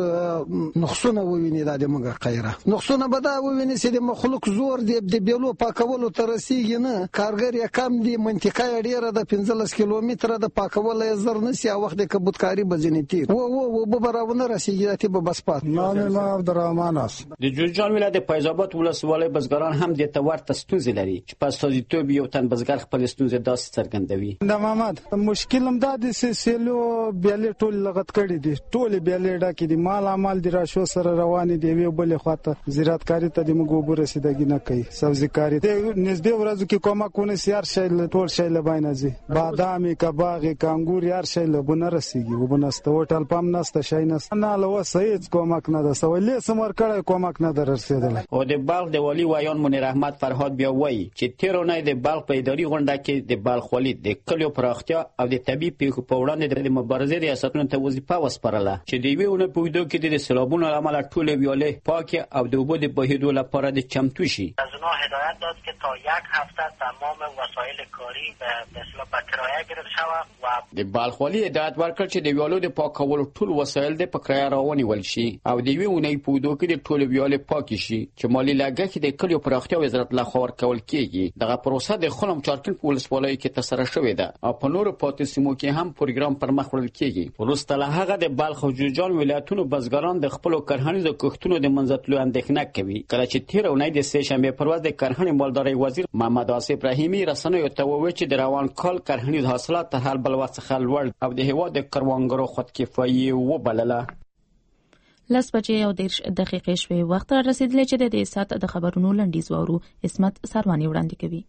نقصونه وویني. د موږ قیره نقصونه به دا وویني چې د مخلوق زور د بیلو پاکولو تر رسیږي نه. کارګر کم دی منطقه ډیره د پنځلس کیلومتره د پاکول یې زر نسی او وخت کبوتکاری بزنیتی و و و ببراونه رسیږي به بس پات. نام ما عبدالرحمن است. د جوزجان ولایت فیض آباد ولسوالۍ بزګران هم د تورته ستونزې لري چې په استازیتوب یو تن بزګر خپل ستونزې داسې څرګندوي. د محمد مشکل هم دا د سیلو بیلې ټول لغت کړي دي، ټول بیلې ډکې دي، مال عمل د راشو سره روان دي. وی بل خواته زراعتکاری ته د موږ ورسیدګی نه کوي، سبزیکاری د نسبی ورځو کې کومکونه سیار شي ټول شي لباینه زی بادامي کباغ کانګور یار شي لبونه رسیږي وبنسته هوټل پام نسته شي نسته نه لو سید کومک نه ده سوالې سمور کړه کومک نه در رسیدل. او د بلخ د والی وایان منیر احمد فرهاد بیا وایي چې تیرونه د بلخ په اداري غونډه کې د بلخ والی د کلیو پراختیا او د طبي پیښو په وړاندې د مبارزې ریاستونو ته وظیفه وسپارله چې د ویونه په ویډیو کې د سیلابونو عمل ټول ویالې پاک او د اوبو د بهیدو لپاره د چمتو شي. اونا هدایت داد که تا یک هفته تمام وسایل کاری به اصطلاح به کرایه گرفته شود و د بلخوالي هدایت ورکړ چې د ویالو د پاکولو ټول وسایل د په کرایه راونیول شي او د یوې اونۍ په اوږدو کې د ټولو ویالې پاکې شي چې مالي لګښت د کلیو پراختیا وزارت لخوا ورکول کیږي. دغه پروسه د خلم چارکن په ولسوالۍ کې ترسره شوې ده او په نورو پاتې سیمو کې هم پروګرام پر مخ وړل کیږي. وروسته له هغه د بلخ او جوزجان ولایتونو بزګران د خپل کرهنیزو کښتونو د منځتلو اندېښنه کوي کله چې تیر اونۍ د سه شنبه پر ورځ د کرهنې مالدارۍ وزیر محمد آصف رحیمی رسنیو ته وویل چې د روان کال کرهنیز حاصلات تر هر بل وخت څخه لوړ او د هېواد د کروندګرو خودکفایي وبلله. لس بجې او دېرش دقیقې شوې وخت را رسېدلی چې د دې ساعت د خبرونو لنډیز واورو. عصمت سرواني وړاندې کوي.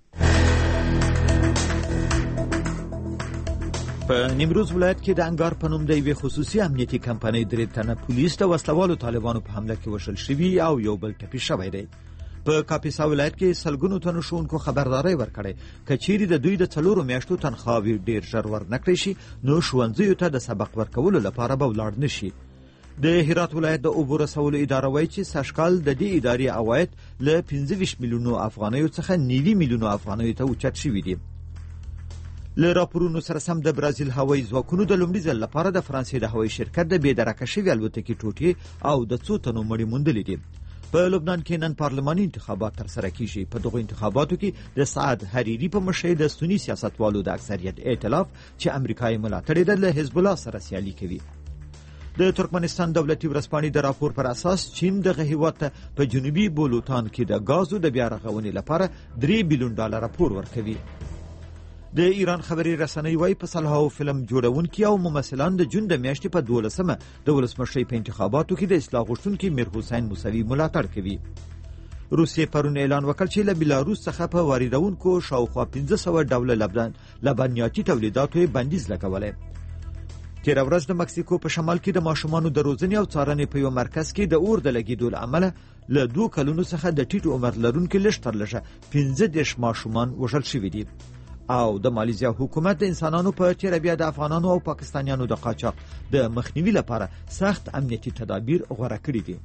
په نیمروز ولایت کې د انګار په نوم د یوې خصوصي امنیتي کمپنۍ درې تنه پولیس د وسلوالو طالبانو په حمله کې وژل شوي او یو بل ټپي شوی دی. په کاپیسا ولایت کې سلګونو تنو ښوونکو خبرداری ورکړې که چیرې د دوی د څلورو میاشتو تنخواوې ډېر ژر ورنکړی شي نو ښوونځیو ته د سبق ورکولو لپاره به ولاړ نه شي. د هرات ولایت د اوبو رسولو اداره وایي چې سږکال د دې ادارې عواید له پنځه ویشت میلیونو افغانیو څخه نوي میلیونو افغانیو ته اوچت شوي دي. له راپورونو سره سم د برازیل هوایي ځواکونو د لومړي ځل لپاره د فرانسې د هوایي شرکت د بې درکه شوي الوتکې ټوټې او د څو تنو مړي موندلي دي. په لبنان کې نن پارلماني انتخابات ترسره کیږي. په دغو انتخاباتو کې د سعد حریري په مشرۍ د سني سیاستوالو د اکثریت ائتلاف چې امریکایي ملاتړ یې له حزب الله سره سیالي کوي. د ترکمنستان دولتي ورځپاڼې د راپور پر اساس چین دغه هیواد ته په جنوبي بولوتان کې د غازو د بیا رغونې لپاره درې بیلیون ډالر پور ورکوي. د ایران خبري رسنۍ وايي په صلاحو فلم جوړونکي او ممثلان د جون د میاشتې په دولسمه د ولسمشرۍ په انتخاباتو کې د اصلاح غوښتونکي میر حسین موسوي ملاتړ کوي. روسیې پرون اعلان وکړ چې له بلاروس څخه په واردونکو شاوخوا پنځه سوه ډوله لبنیاتي تولیداتو یې بندیز لګولی. تېره ورځ د مکسیکو په شمال کې د ماشومانو د روزنې او څارنې په یو مرکز کې د اور د لګېدو له امله له دوو کلونو څخه د ټیټ عمر لرونکي لږ تر لږه پنځه دېرش ماشومان وژل شوي دي. او د مالیزیا حکومت د انسانانو په تېره بیا د افغانانو او پاکستانیانو د قاچاق د مخنیوي لپاره سخت امنیتي تدابیر غوره کړي دي.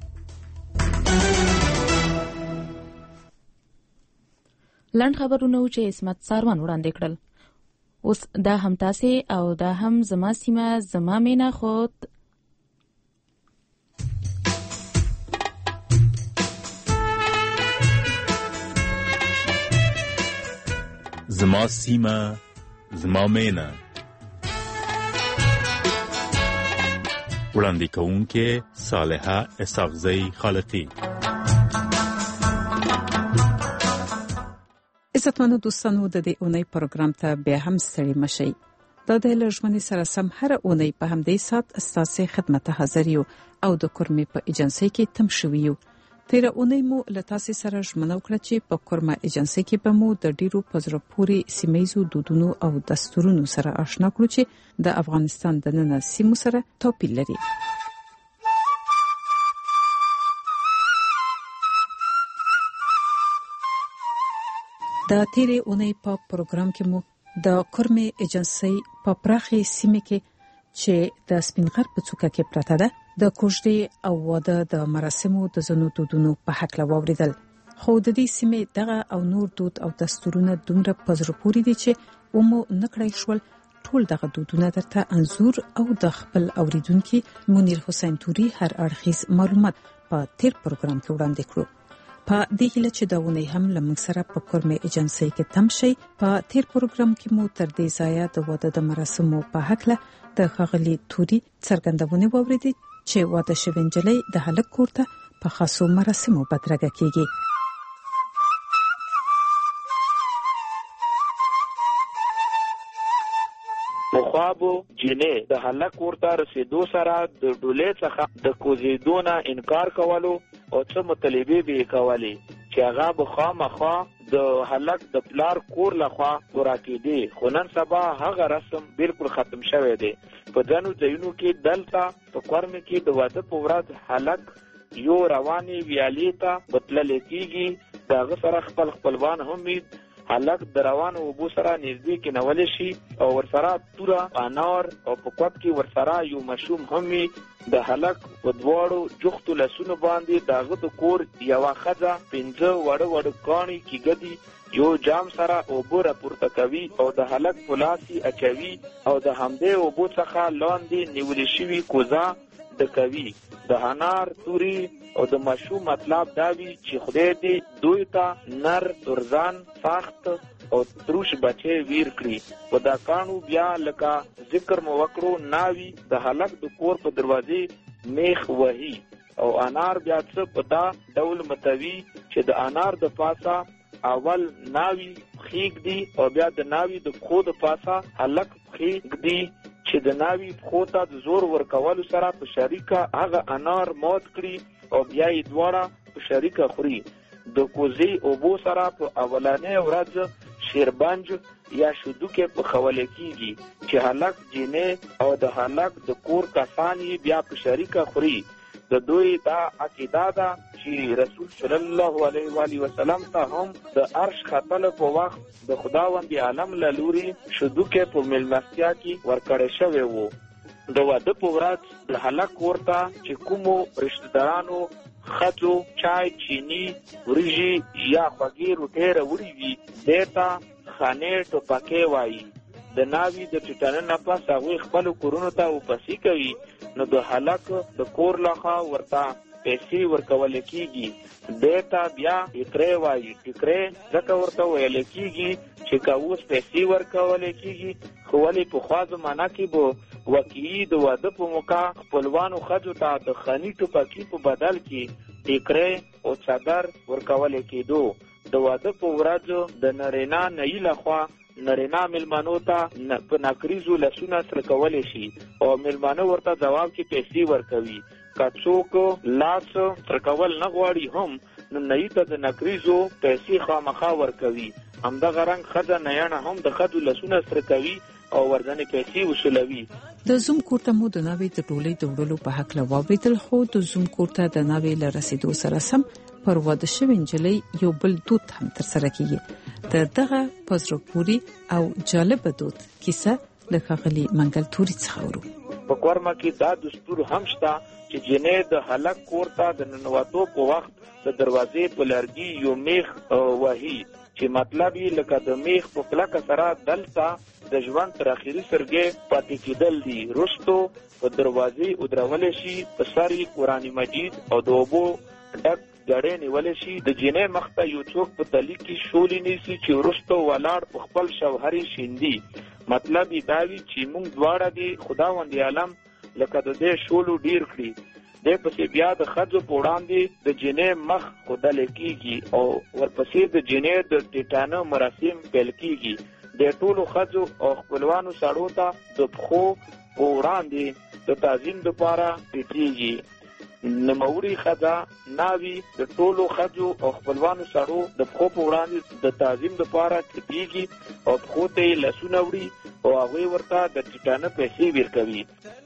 لنډ خبرونه و چې عصمت ساروان وړاندې کړل. اوس دا هم تاسې او دا هم زما سیمه زما مینه خود زما سیمه زما مینه وړاندې کوونکې صالحه اسحاقزی خالقی. عزتمنو دوستانو د دې اونۍ پروګرام ته بیا هم ستړي مشئ. دا د لږمنې سره سم هر اونۍ په همدې سات ستاسو خدمت حاضر یو او د کورمې په ایجنسۍ کې تم شوي یو. تیر اونۍ مو له تاسو سره ژمنه وکړه چې په کورمه ایجنسۍ کې به مو د ډیرو پزره پوري سیمایزو دودونو او دستورونو سره آشنا کړو چې د افغانستان د نن سیمو سره توپیر لري. د تیر اونۍ په پروګرام کې مو د کورمه ایجنسۍ په پراخي سیمه کې چې د سپینغر په څوکه کې پراته ده د کوژدې او واده د مراسمو د زنو دودونو په حق لا ووریدل. خو د دې سیمې دغه او نور دود او دستورونه دومره پزره پوری دي چې ومو نکړای شول ټول دغه دودونه درته انزور او د خپل اوریدونکو منیر حسین توري هر اړخیز معلومات په تیر پروګرام کې وړاندې کړو. په دې هیله چې دا ونی هم لمنګ سره په کورمه ایجنسۍ کې تم شي. په تیر پروګرام کې مو تر دې ځایه د واده د مراسمو په حق له د خغلی توري څرګندونه ووریدي چې واده شوی نجلۍ د هلک کور ته په خاصو مراسمو بدرګه کیږي. مخابو جنې د هلک ورته رسیدو سره د ډولې څخه د کوزیدونه انکار کولو او څه مطالبه به کولی چې هغه بخامخا د هلک د پلار کور لخوا پورا کېدی. خو نن سبا هغه رسم بالکل ختم شوی دی. په ځینو ځایونو کې دلته په کورمه کې د واده په ورځ هلک یو رواني ویالې ته بتلل کېږي. دغه سره خپل خپلوان هم هلک د روانو اوبو سره نږدې کېنولی شي او ورسره توره انار او په کوټ کې ورسره یو ماشوم هم وي. د هلک په دواړو جوختو لاسونو باندې د هغه د کور یوه ښځه پنځه وړه وړه کاڼي کېږدي یو جام سره اوبه راپورته کوي او د هلک په لاس یې اچوي او د همدې اوبو څخه لاندې نیولې شوي کوزه د کوي. د انار توري او د ماشوم مطلب دا وي چې خدای دې دوی ته نر ترزان سخت او تروش بچي ویر کړي. په دا کانو بیا لکه ذکر مو وکړو ناوي د هلک د کور په دروازې میخ وهي او انار بیا څه په دا ډول متوي چې د انار د پاسه اول ناوي خېګ دی او بیا د ناوي د خو د پاسه هلک خېګ دی چې د ناوي خو ته د زور ورکولو سره په شریکه هغه انار موت کړي او بیا یې دواړه په شریکه خوري. د کوزې اوبو سره په اولانې ورځ شیربنج یا شودوکې پخولی کېږي چې هلک جینې او د هلک د کور کسان یې بیا په شریکه خوري. د دوی دا عقیده ده چې رسول صلی الله علیه و آله وسلم ته هم د عرش ختلو په وخت د خداوند عالم له لوري شودوکې په میلمستیا کې ورکړی شوی وو. د واده په ورځ د هلک کور ته چې کومو رشتهدارانو ښځو چای چینی وریژې یا خوږې روټۍ راوړي وي دې ته خانې ټوپکې وایي. د ناوي د ټیټانه نه پس هغوی خپلو کورونو ته واپسې کوي نو د هلک د کور لخوا ورته پیسې ورکول کېږي. دې ته بیا ټیکرې وایي. ټیکرې ځکه ورته ویل کېږي چې که اوس پیسې ورکول کېږي خو ولې پخوا زمانه کې به واقعي د واده په موقع خپلوانو ښځو ته د خاني ټوپکي په بدل کې ټیکرې او څادر ورکول کېدو. د واده په ورځ د نارینه نهي لخوا نارینه مېلمنو ته په نکریزو لاسونه سره کولی شي او مېلمانه ورته ځواب کې پیسې ورکوي. که څوک لاس سره کول نه غواړي هم نو نهي ته د نکریزو پیسې خامخا ورکوي. همدغه رنګ ښځه نیانه هم د ښځو لاسونه سره کوي او ورځنې پیسې وصولوي. د زوم کور ته مو د ناوې د ډولۍ د وړلو په هکله واورېدل خو د زوم کور ته د ناوې له رسېدو سره سم پر واده شوې نجلۍ یو بل دود هم ترسره کیږي. د دغه په زړه پورې او جالبه دود کیسه له ښاغلي منګل توري څخه ورو. په کورمه کې دا دستور هم شته چې جنې د هلک کور ته د ننوتو په وخت د دروازې په لرګي یو میخ وهي چې مطلب یې لکه د میخ په کلکه سره دلته د ژوند تر اخري سرګې پاتې کېدل دي. وروستو په دروازې ودرولی شي، په سر یې قرآن مجید او د اوبو ډک ګړۍ نیولی شي. د جنۍ مخ ته یو څوک په تلي کې شولې نیسي چې وروستو ولاړ په خپل شوهر یې شیندي. مطلب یې دا وي چې موږ دواړه دې خداوند عالم لکه د دې شولو ډیر کړي. دې پسې بیا د ښځو په وړاندې د جنۍ مخ ښودلی کېږي او ورپسې د جنۍ د ټیټانه مراسم پیل کېږي. د ټولو ښځو او خپلوانو سړو ته د پښو په وړاندې د تعظیم دپاره ټیټېږي. نوموړې ښځه ناوي د ټولو ښځو او خپلوانو سړو د پښو په وړاندې د تعظیم دپاره ټیټېږي او پښو ته یې لاسونه وړي او هغوی ورته د ټیټانه پیسې ورکوي.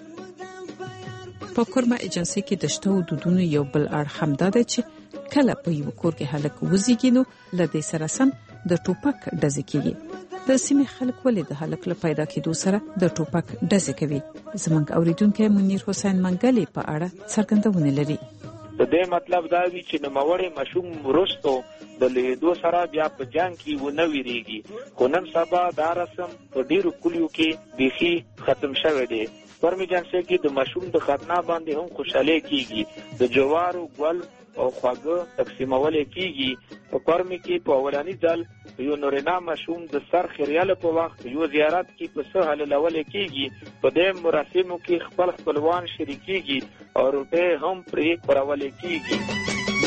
په کورمه ایجنسي کې د شته دودونو یو بل اړخ هم دا دی چې کله په یو کور کې هلک وزیږي نو له دې سره سم د ټوپک ډزې کېږي. د سیمې خلک ولې د هلک له پیدا کېدو سره د ټوپک ډزې کوي؟ زموږ اوریدونکی منیر حسین منګلي په اړه څرګندونه لري. د دې مطلب دا وي چې نوموړی ماشوم وروستو د لیدو سره بیا په جنګ کې ونه ویریږي. خو نن سبا دا رسم په ډېرو کلیو کې بیخي ختم شوی دی. کورمه ایجنسي کې د ماشوم د ختنه باندې هم خوشحالي کېږي. د جوارو ګل او خواږه تقسیمول کېږي. په کورمه کې په اولاني ځل یو نارینه ماشوم د سر خریاله په وخت یو زیارت کې پسه حلالول کېږي. په دې مراسمو کې خپل خپلوان شریکېږي او روټۍ هم پرې خورول کېږي.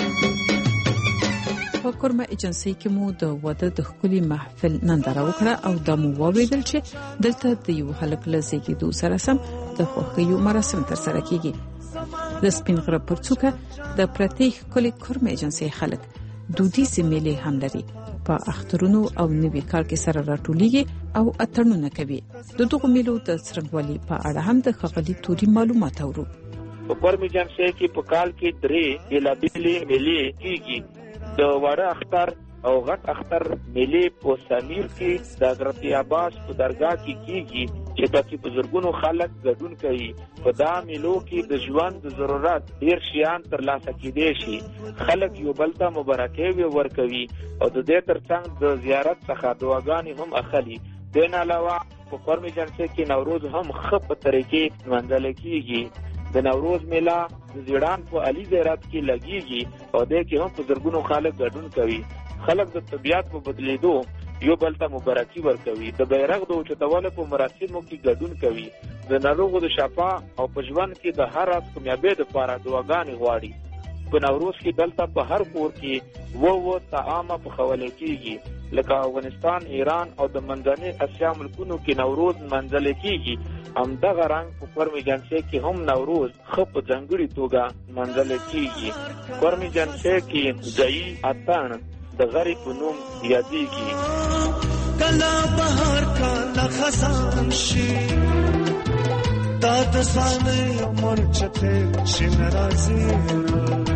په کورمه ایجنسي کې مو د واده د ښکلي محفل ننداره وکړه او دا مو واورېدل چې دلته د یو هلک له زیږېدو سره سم د خوښیو مراسم ترسره کېږي. د سپین غره پر څوکه د پرتې ښکلي کورمه ایجنسي خلک دودیزې میلې هم لري. په اخترونو او نوي کال کې سره راټولیږي او اتڼونه کوي. د دغو میلو د څرنګوالي په اړه هم د ښاغلي توري معلومات اورو. په کورمه ایجنسي کې په کال کې درې بېلابېلې میلې کېږي. د واړه اختر او غټ اختر میلې په سمیر کې د حضرت عباس په درگاه کې کیږي چې پکې بزرګونو خلک ګډون کوي. په دا میلو کې د ژوند د ضرورت ډیر شیان ترلاسه کیدای شي. خلک یو بل ته مبارکي ورکوي او د دې ترڅنګ د زیارت څخه دعاګانې هم اخلي. دین علاوه په قرم جلسه کې نوروز هم ښه په طریقې منځل کیږي. د نوروز میله د زیړان په علي زیارت کې لګیږي او د کې هم بزرګونو خلک ګډون کوي. خلک د طبيعت په بدلیدو یو بل ته مبارکي ورکوي. د بیرغ د اوچتولو په مراسمو کې ګډون کوي. د ناروغو د شفا او په ژوند کې د هر راز کامیابی لپاره دعاګانې غواړي. په نوروز کې دلته په هر کور کې وو وو طعامه پخول کیږي. لکه افغانستان، ایران او د منځنۍ اسیا ملکونو کې نوروز منځل کیږي. همدغه رنګ په قرم جنسه کې هم نوروز ښه په ځانګړې توګه منځل کیږي. قرم جنسه کې ځای اتن د غریب په نوم یادېږي. کلا بهار کلا خزان شي تا د سانه عمر چته شي ناراضي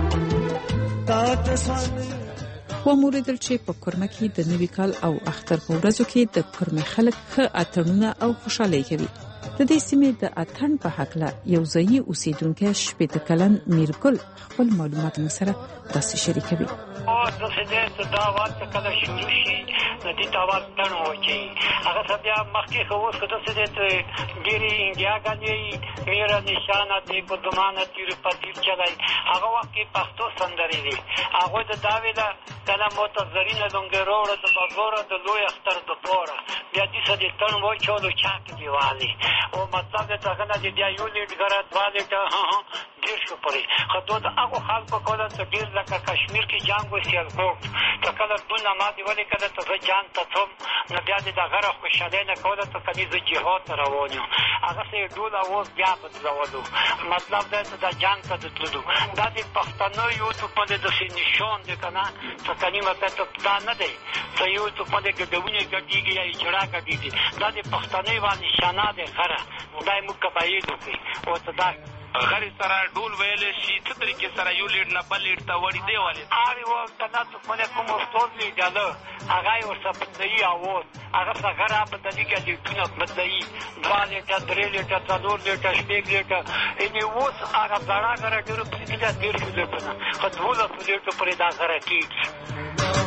تا د سانه و موریدل چې په کورمه کې د نوي کال او اختر په ورځو کې د کورمه خلک ښه اتڼونه او خوشحالي کوي. د دې سیمې د اتڼ په حق لا یو ځای اوسیدونکو شپږ کلن میرګل خپل معلومات سره داسې شریکوي. او د سدې دا وخت کله شروع شي د دې تاوال تنو وچی هغه څه بیا مخکې خو اوس کته سدې ډيري انډیاګانې میرا نشانه دې په دمانه تیر پاتیر چلای هغه وخت کې پښتو سندري دي هغه د داویلا کله متزرین لونګروړه د بازار د لوی اختر د پوره بیا دې سدې تنو وچولو چاک دیوالي او مطلب دا څنګه دې بیا یو لیټ غرات والے ته ها ډیر شو پرې خدای د هغه خلکو کوله ته ډیر لکه کشمیر کې جنگ وسیل کوټ ته کله دونه ما دی ولې کله ته ځان ته ثم نه بیا دې د غره خوشاله نه کوله ته کله ز جهاد روانو هغه سه ډول او بیا بدلولو مطلب دا ته د جنگ ته دتلو دا دې پښتنو یو ته په دې د نشون دې کنه ته کلمه ته دا نه دی ته یو ته په دې ګډونه ګډیږي یا اجرا ګډیږي دا دې پښتنې باندې نشانه ده خره دای مو کبایې دوی او ته دا غری سره ډول ویل شي څه طریقې سره یو لیډ نه بل لیډ ته وړي دی والي اړ وو کنه ته په کوم استاد لیدل هغه ورته بدلی اواز هغه څنګه را بدلی کې ټونه بدلی دواله ته درې لیټه څلور لیټه شپږ لیټه ان اوس هغه ځړا غره ډیرو په دې ته ډیر شو کنه خدوله په لیټه پرې دا غره کیږي.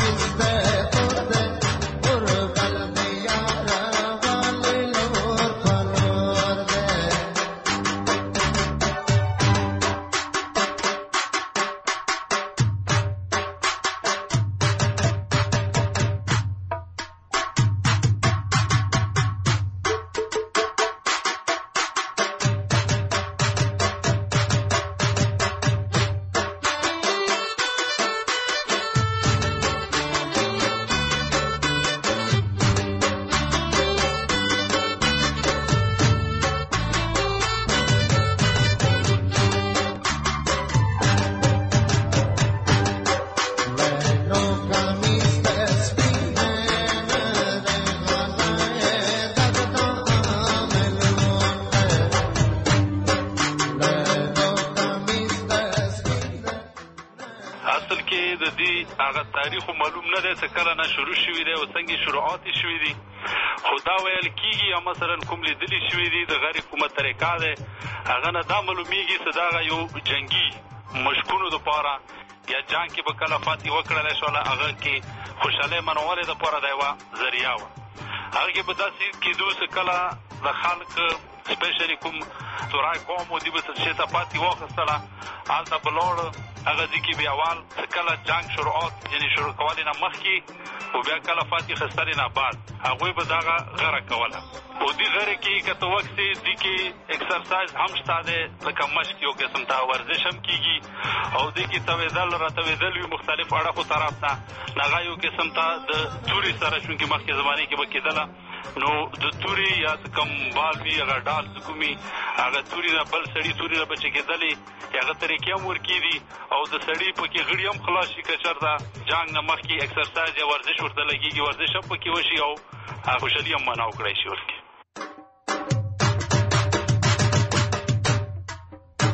هغه تاریخ معلوم نه دی څه کله نه شروع شوی دی او څنګه شروعات شوی دي خدا ویل کیږي یا مثلا کوم لیدلی شوی دي د غیر کومه طریقه ده هغه نه دا معلومیږي چې دا یو جنگي مشکونو د پاره یا جنگ کې به کله فاتحه وکړل شو هغه کې خوشاله منوره د پاره دی وا ذریعہ و هغه کې په داسې کې دوه کله د خلک سپیشلی کوم تورای قوم دی به څه ته پاتې وخصله حالت بلور هغه ځکه بیا وال کله جنگ شروعات یعنی شروع کول نه مخکې او بیا کله فاتحه خستل نه بعد هغه به دا غره کوله او دی غره کې کته وخت دی کې ایکسرسایز هم شته لکه مشق یو قسم ته ورزش هم کیږي او دی کې تویدل را تویدل یو مختلف اړخو طرف ته نه یو قسم ته د توري سره شون کې مخکې زمانه کې وکیدله نو د توري یا کم بال وی هغه ډال سکومي هغه توري نه بل سړی توري نه بچ کېدلې هغه طریقې هم ورکېدي او د سړی په کې غړي هم خلاص شي کچر دا جنگ نه مخکې ایکسرسایز یا ورزش ورته لګيږي ورزش هم پکې وشي او خوشالي هم مناو کړی شي ورته. د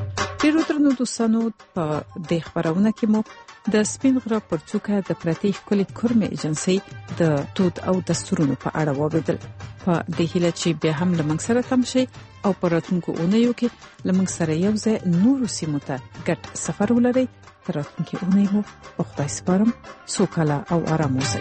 ډیرو درنو دوستانو په دې خبرونه کې مو د سپین غره پر څوکه د پرتی ښکلي کورمې ایجنسۍ د دود او دستورونو په اړه واوریدل. په دې هیله چې بیا هم لمنګ سره تم شي او په راتلونکو اونیو کې لمنګ سره یو ځای نورو سیمو ته ګډ سفر ولرئ. تر راتلونکي اونۍ مو په خدای سپارم. سوکاله او آرام اوسئ.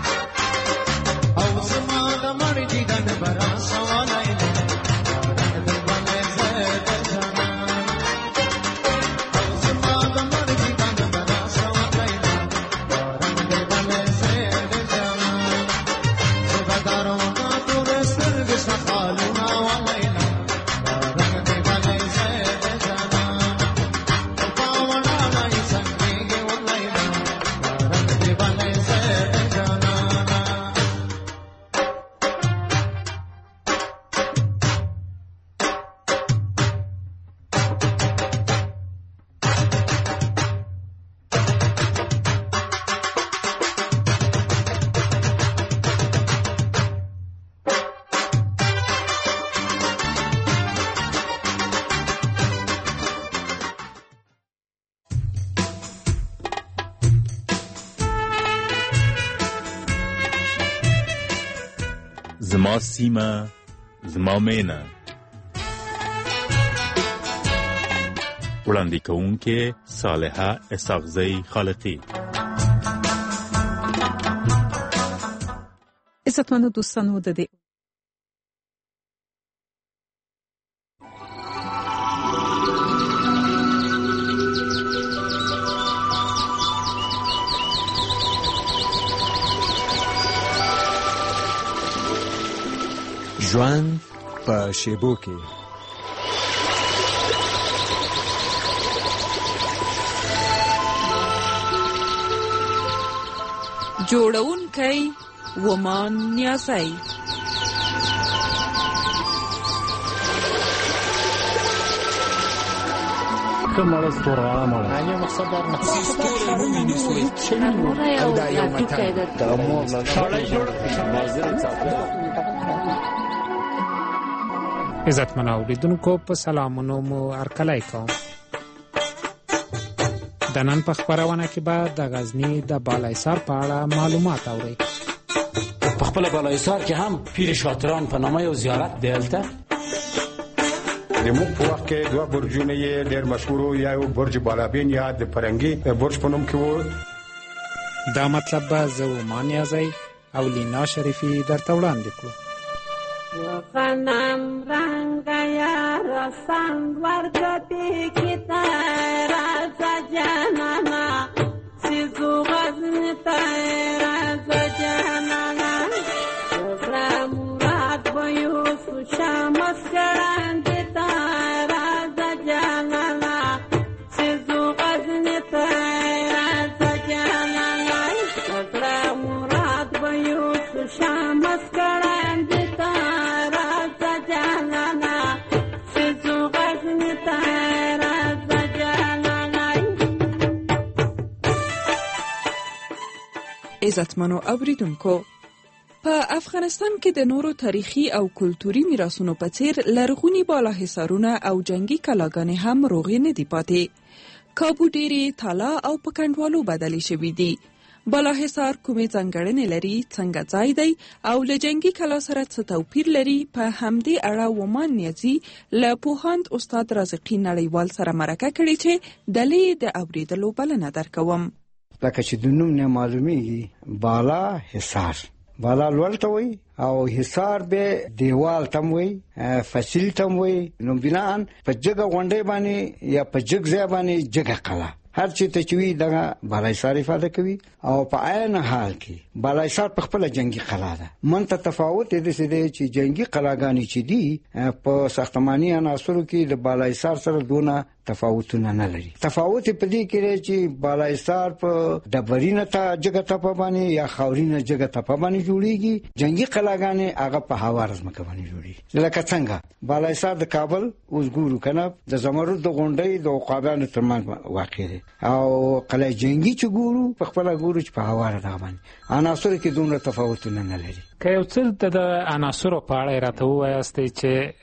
زما سیمه زما مینه. وړاندې کوونکې صالحه اسحاقزی خالقی. عزتمنو دوستانو د دې ژوند په شیبو کې. جوړونکی ومان نیازی. کمال استورا مال ایا مقصد در مقصد مومن نیست او دا یو متن دا مو شړای جوړ مازل صاحب. عزت مناوریدونکو په سلامونو مو هرکلی کوم. د نن په خبرونه کې به د غزنی د بالایسار په اړه معلومات اورئ. په خپل بالایسار کې هم پیر شاطران په نامه یو زیارت دی هلته. د موږ په وخت کې دوه برجونه یې ډېر مشهور، یو برج بالابین یا د فرنګي برج په نوم کې و. دا مطلب به زه ومان نیازی او لینا شریفی درته وړاندې کړو. غنم رنگ یار سنگ ورگتی کی تیراز جانانا سیزو غزن تیراز جانانا را مراد بیوس شامس کرند تیراز جانانا سیزو غزن تیراز جانانا را مراد بیوس شامس کرند عزتمنو اوریدونکو، په افغانستان کې د نورو تاریخي او کلتوري میراثونو په څیر لرغوني بالاحصارونه او جنگي کلاګانې هم روغې نه دي پاتې. کابو ډېرې تالا او په کنډوالو بدلې شوي دي. بالاحصار کومې ځانګړنې لري، څنګه ځای دی او له جنگي کلا سره څه توپیر لري، په همدې اړه ومان نیازي له پوهاند استاد رازقي نړیوال سره مرکه کړې چې دلې د اوریدلو بلنه درکوم. لکه چې د نوم نه معلومیږي، بالا حصار بالا لوړ ته وي او حصار به دیوال تم وي، فصیل تم وي. نو بناء په جګه غونډې باندې یا په جګ ځای باندې جګه قلا هر چې ته چوي دغه بالاحصار ifade کوي. او په عین حال کې بالاحصار په خپل جنگي قلا ده. منته تفاوت دې سده چې جنگي قلاګانی چې دي په ساختماني عناصرو کې د بالاحصار سره دونه تفاوتونه نه لري. تفاوت په دې کې لري چې بالاحصار په ډبرینه ته جګه ټپه باندې یا خاورینه جګه ټپه باندې جوړیږي. جنگي قلاګانې هغه په هوار ځمکه باندې جوړیږي. لکه څنګه بالاحصار د کابل اوس ګورو کنه د زمرد د غونډۍ د عقابانو ترمنځ واقع دی، او قلعه جنگي چې ګورو په خپل ګورو چې په هوار ده باندې عناصر کې دومره تفاوتونه نه لري. که یو څه د عناصرو په اړه راته ووایاست چې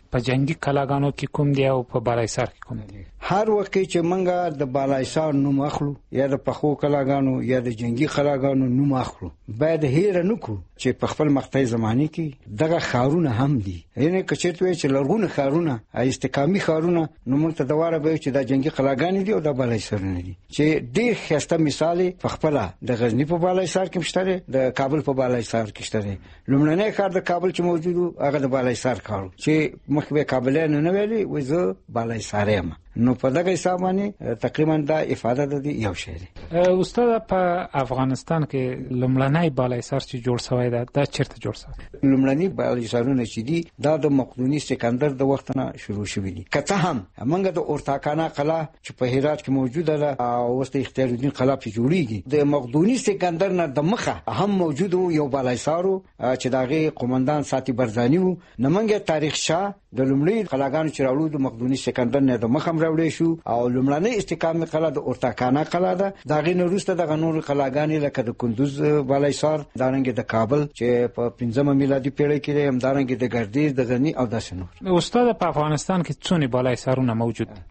په جنگي کلاګانو کې کوم دی او په بالایسار کې کوم دی؟ هر وخت چې منګه د بالایسار نوم اخلو یا د پخو کلاګانو یا د جنگي کلاګانو نوم اخلو، باید هیر نه کو چې په خپل مقطعي زمانه کې دغه خارونه هم دي. یعنی کچېرته وي چې لرغونه خارونه استحکامي خارونه نو موږ ته دواره به چې د جنگي کلاګانې دي او د بالایسارونه دي، چې ډېر ښایسته مثال په خپل د غزنی په بالایسار کې شته، د کابل په بالایسار کې شته. لومړنی کار د کابل چې موجود و هغه د بالایسار کارو چې مخکې کابل نه ویلي و زه بالایسار یم. نو په دغه حساب باندې تقریبا دا افاده د یو شی دی. استاد په افغانستان کې لومړنی بالایسار چې جوړ شوی دی دا چیرته جوړ شوی؟ لومړنی بالایسارونه چې دي دا د مقدوني سکندر د وخت نه شروع شوی دي. که څه هم موږ د اورتاکانه قلعه چې په هرات کې موجوده ده او اوس د اختیار الدین قلعه په جوړیږي، د مقدوني سکندر نه د مخه هم موجود یو بالایسار چې دغه قومندان ساتي برزانی وو. نمنګ تاریخ شاه د لومړي قلاګانو چې راوړو د مقدوني سکندر نه د مخه راوړې شو او لومړنۍ استحکامي قلعه د اورتاکانه قلعه ده. دغه نه وروسته د غنور قلاګانې لکه د کندوز بالایسار، دارنګ د کابل چې په پنځمه میلادي پیړۍ کې هم، دارنګ د ګردیز، د غنی او داسې نور. استاد په افغانستان کې څونه بالایسارونه موجود دي؟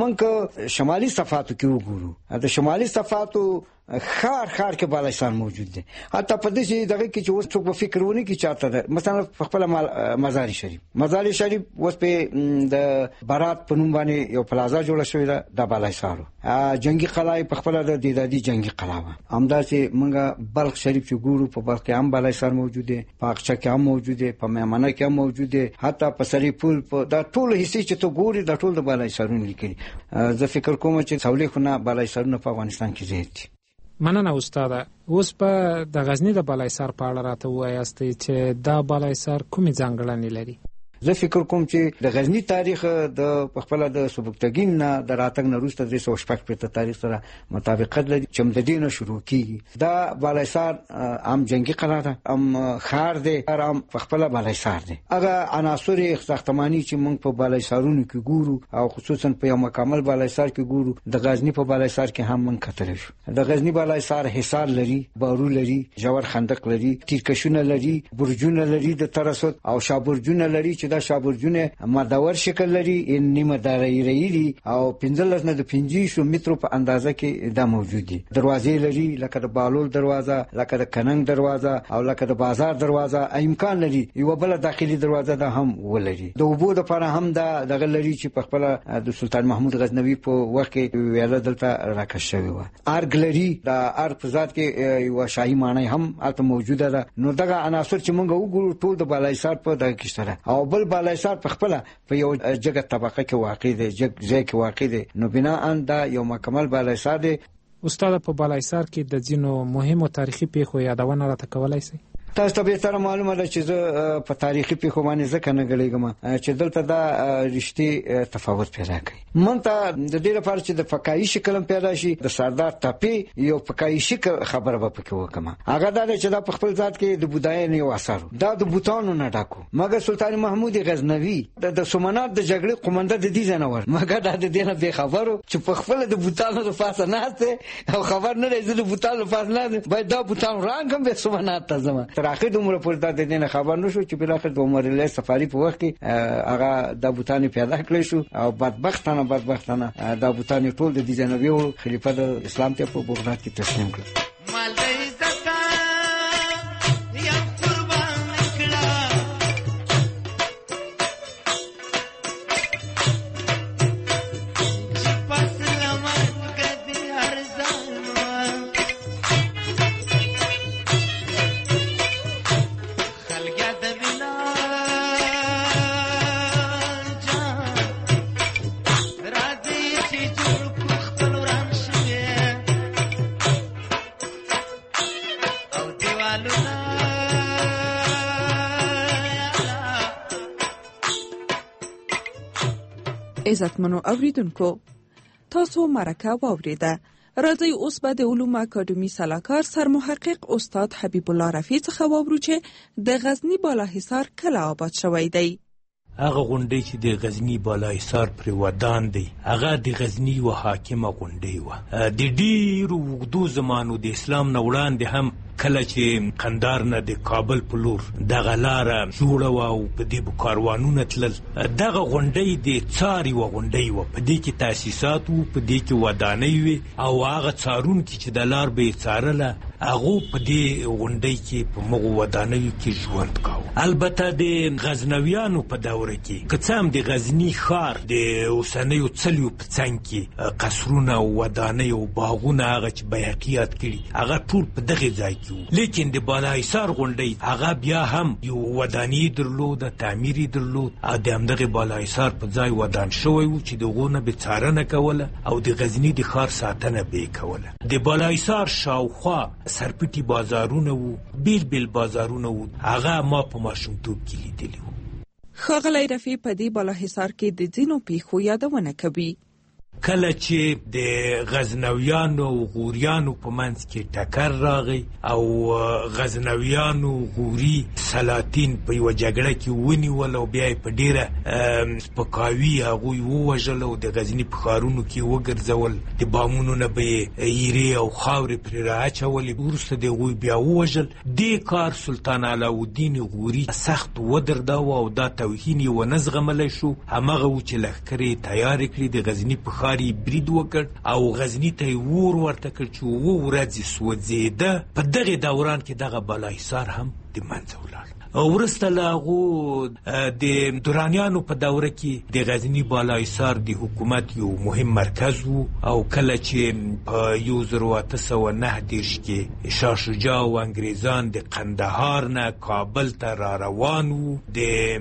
موږ شمالي صفاتو کې وګورو، د شمالي صفاتو خار خار کې بالایسار موجود دي. حتی په دې دغه کې چې اوس څوک په فکر ونه کې چاته ده، مثلا په خپل مزار شریف مزار شریف اوس په د بارات په نوم باندې یو پلازا جوړه شوې ده د بالایسار. جنگي قلعه په خپل د دیدادي جنگي قلعه همدا چې موږ بلخ شریف چې ګورو، په بلخ کې هم بالایسار موجود دي، په اقچه کې هم موجود دي، په میمنه کې هم موجود دي، حتی په سری پول په دا ټول حصے چې ته ګوري د ټول د بالایسارونو لیکلي. زه فکر کوم چې څولې خونه بالایسارونه په افغانستان کې زیات دي. مننه استاد. اوس په د غزنی د بالایسار په اړه راته وایاست چې دا بالایسار کومې ځانګړنې لري؟ زه فکر کوم چې د غزنی تاریخ د خپل د سبکتګین نه د راتګ نه وروسته درې سوه شپږ پنځه تاریخ سره مطابقت لري چې د دې نه شروع کیږي. دا بالایسار هم جنگي قلعه ده، هم خار دی، هم خپل بالایسار دی. هغه عناصر ساختماني چې موږ په بالایسارونو کې ګورو او خصوصا په یو مکمل بالایسار کې ګورو، د غزنی په بالایسار کې هم موږ کتلی شو. د غزنی بالایسار حصار لري، بارو لري، ژور خندق لري، تیرکشونه لري، برجونه لري د ترسد او شابرجونه لري چې دا شابرجونه مدور شکل لري، نیمه دایره‌ای دي او پنځلس نه د پنځه مترو په اندازه کې دا موجود دي. دروازې لري لکه د بالول دروازه، لکه د کننګ دروازه او لکه د بازار دروازه. امکان لري یو بل داخلي دروازه ده هم ولري. د اوبو د لپاره هم دا دغه لري چې په خپل د سلطان محمود غزنوي په وخت کې ویاله دلته راکښ شوی و. ارګ لري، دا ارګ په ذات کې یو شاهي معنی هم البته موجوده ده. نو دغه عناصر چې موږ وګورو ټول د بالایسار په دغه کې شته او بل بالایسار په خپل په یو جګه طبقه کې واقع دی، جګ ځای کې واقع دی. نو بنا ان دا یو مکمل بالایسار دی. استاد په بالایسار کې د ځینو مهمو تاریخي پیښو یادونه راته کولای شئ؟ تاسو ته به تر معلومه ده چې زه په تاریخي پیښو باندې ځکه نه غړېږم چې دلته دا رښتې تفاوت پیدا کوي. مونږ ته د دې لپاره چې د فقاهي شکل پیدا شي، د سردار ټاپي یو فقاهي شکل خبره به پکې وکم. هغه دا چې دا په خپل ذات کې د بوداین یو اثر دا د بوتانو نه ډاکو. مګر سلطان محمود غزنوي د سومنات د جګړې قومنده د دې ځنور مګر دا د دې نه به خبرو چې په خپل د بوتانو د فاصله نه او خبر نه لري د بوتانو فاصله نه باید دا بوتان رنګم به سومنات ته زما تر اخر د عمر پورې د دې نه خبر نشو چې بل اخر د عمر له سفاری په وخت کې هغه د بوتان پیدا کړی شو او بدبختانه بدبختانه د بوتان ټول د دې جنوبي خلیفہ د اسلام ته په بغداد کې تسلیم کړ. عزتمنو اوریدونکو، تاسو مرکه واوریده. راځي اوس به د علوم اکاډمي سلاکار سرمحقق استاد حبیب الله رفیع څخه واورو چې د غزنی بالاحصار کله آباد شوی دی. هغه غونډې چې د غزنی بالاحصار پر ودان دی هغه د غزنی و حاکمه غونډې و. د ډیرو وګړو زمانو د اسلام نه وړاندې هم کله چې قندار نه د کابل په لور دغه لاره جوړه وه او په دې به کاروانونه تلل. دغه غونډۍ د څاري وه غونډۍ وه، په دې کې تاسیسات وو، په دې کې ودانۍ وې او هغه څارونکي چې د لار به یې څارله هغو په دې غونډۍ کې په مغو ودانیو کې ژوند کاوه. البته د غزنویانو په دوره کې که څه هم د غزني ښار د اوسنیو څلیو په څنګ کې قصرونه او ودانۍ او باغونه هغه چې بیهقي یاد کړي هغه ټول په دغې ځای کې وو، لیکن د بالاحصار غونډۍ هغه بیا هم یو ودانۍ درلوده، تعمیر یې درلود او د همدغې بالاحصار په ځای ودان شوی و چې د هغو نه به څارنه کوله او د غزني د ښار ساتنه به یې کوله. د بالاحصار شاوخوا سرپټي بازارونه وو، بیل بیل بازارونه وو، هغه ما په ماشومتوب کې لیدلي وو. ښاغلی رفیع په دې بالاحصار کې د ځینو پیښو یادونه کوي. کله چې د غزنویانو او غوریانو په منځ کې ټکر راغی او غزنویانو غوري سلاطین په یوه جګړه کې ونیول او بیا یې په ډېره سپکاوي هغوی ووژل او د غزني په ښارونو کې وګرځول، د بامونو نه به یې ایرې او خاورې پرې رااچولې، وروسته د هغوی بیا ووژل. دې کار سلطان علاءالدین غوري سخت ودرداوه او دا توهین یې ونه زغملی شو. همغه و چې لښکر یې تیار کړي، د غزني په ښار یې برید وکړ او غزني ته یې اور ورته کړ چې اووه ورځې سوځېده. په دغې دوران کې دغه بالاحصار هم د منځه ولاړ. وروسته له هغو د درانیانو په دوره کې د غزني بالاحصار د حکومت یو مهم مرکز و او کله چې په یو زر اته سوه نهه دېرش کې شاه شجاع او انګریزان د قندهار نه کابل ته را روان وو، د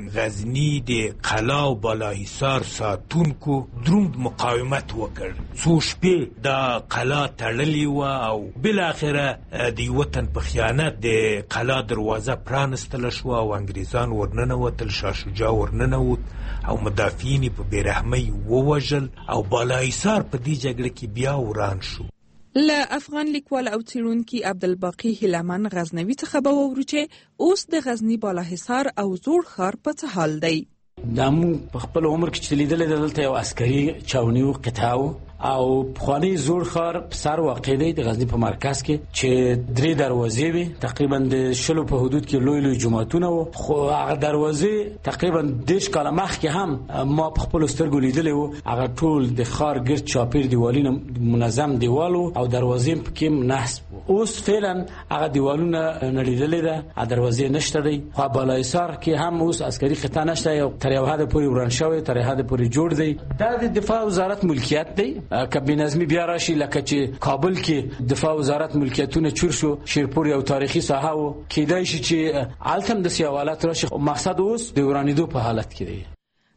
غزني د قلا او بالاحصار ساتونکو دروند مقاومت وکړ. څو شپې دا قلا تړلې وه او بالاخره د یوه تن په خیانت د قلا دروازه پرانستله شوه او انګریزان ورننوتل، شاه شجاع ورننوت او مدافعین په بېرحمۍ ووژل او بالاحصار په دې جګړه کې بیا وران شو. له افغان لیکوال او څېړونکي عبدالباقي هیلمن غزنوي څخه به واورو چې اوس د غزني بالاحصار او زوړ ښار په څه حال دی. دا مونږ په خپل عمر کې چې لیدلی ده دلته یو عسکري چاوني و قطعه و او پخوانی زوړ ښار په سر واقع دی د غزني په مرکز کې چې درې دروازې وي، تقریبا د شلو په حدود کې لوی لوی جوماتونه و، خو هغه دروازې تقریبا دېرش کاله مخکې هم ما په خپلو سترګو لیدلی و. هغه ټول د ښار ګرد چاپېر دیوالونه منظم دیوال و او دروازې پکې نحس و. اوس فعلا هغه دیوالونه نړېدلې ده، هغه دروازې نشته دی. خو بالاحصار کې هم اوس عسکري قطعه نشته، یو تر یو حده پورې وران شوی، تر یو حده پورې جوړ دی. دا د دفاع وزارت ملکیت دی. که بېنظمي بیا راشي لکه چې کابل کې دفاع وزارت ملکیتونه چور شو، شیرپور یو تاریخي ساحه و، کیدای شي چې هلته هم داسې حالات راشي. مقصد اوس د ورانېدو په حالت کې دی.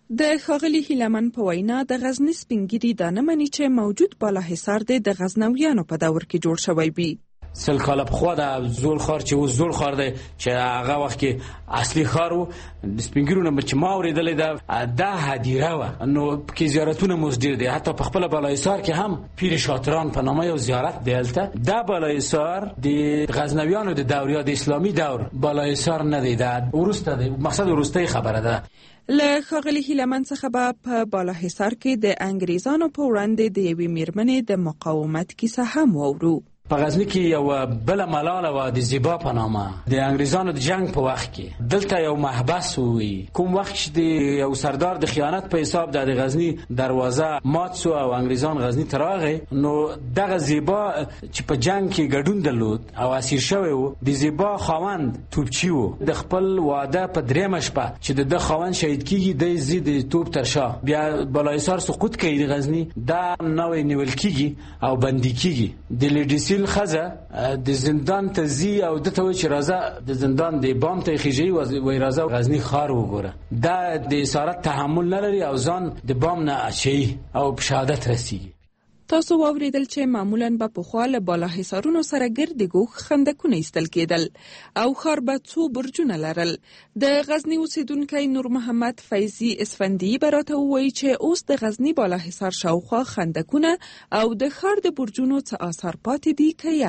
د ښاغلي هیلمن په وینا د غزني سپین ږیري دا نه مني چې موجود بالاحصار دی د غزنویانو په دور کې جوړ شوی وي. سل کاله پخوا د زوړ ښار چې اوس زوړ ښار دی چې هغه وخت کې اصلي ښار و، د سپین ږیرو نه چې ما اورېدلی ده دا هدیره وه، نو پکې زیارتونه مو اوس ډېر دی. حتی په خپله بالاحصار کې هم پیر شاطران په نامه یو زیارت دی. هلته دا بالاحصار د غزنویانو د دور یا د اسلامي دور بالاحصار نه دی، دا وروسته دی، مقصد وروستۍ خبره ده. له ښاغلي هیلمن څخه به په بالاحصار کې د انګریزانو په وړاندې د یوې میرمنې د مقاومت کیسه هم واورو. په غزني کې یو بله ملاله وه د زیبا په نامه، د انګریزانو د جنگ په وخت کې دلته یو محبس وي. کوم وخت چې د یو سردار د خیانت په حساب د غزني دروازه مات سو او انګریزان غزني ته راغی، نو دغه زیبا چې په جنگ کې ګډون درلود او اسیر شوی و، د زیبا خاوند توپچي و. د خپل واده په درېیمه شپه چې د ده خاوند شهید کېږي دی ځي د توپ تر شا، بیا بالاحصار سقوط کوي د غزني، دا نوی نیول کېږي او بندي کېږي. د لیډیسي خزه د زندان ته ځي او دته وایي چې راځه د زندان د بام ته یې خېژوي، وایي راځه غزني ښار وګوره. دا د اسارت تحمل نه لري او ځان د بام نه اچوي او په شهادت رسېږي. تاسو واورېدل چې معمولاً به پخوا له بالاحصارونو سره ګرد ګوښ خندقونه ایستل کېدل او ښار به څو برجونه لرل. د غزني اوسېدونکی نور محمد فیضي اسفندي به راته ووایي چې اوس د غزني بالاحصار شاوخوا خندقونه او د ښار د برجونو څه آثار پاتې دي که یا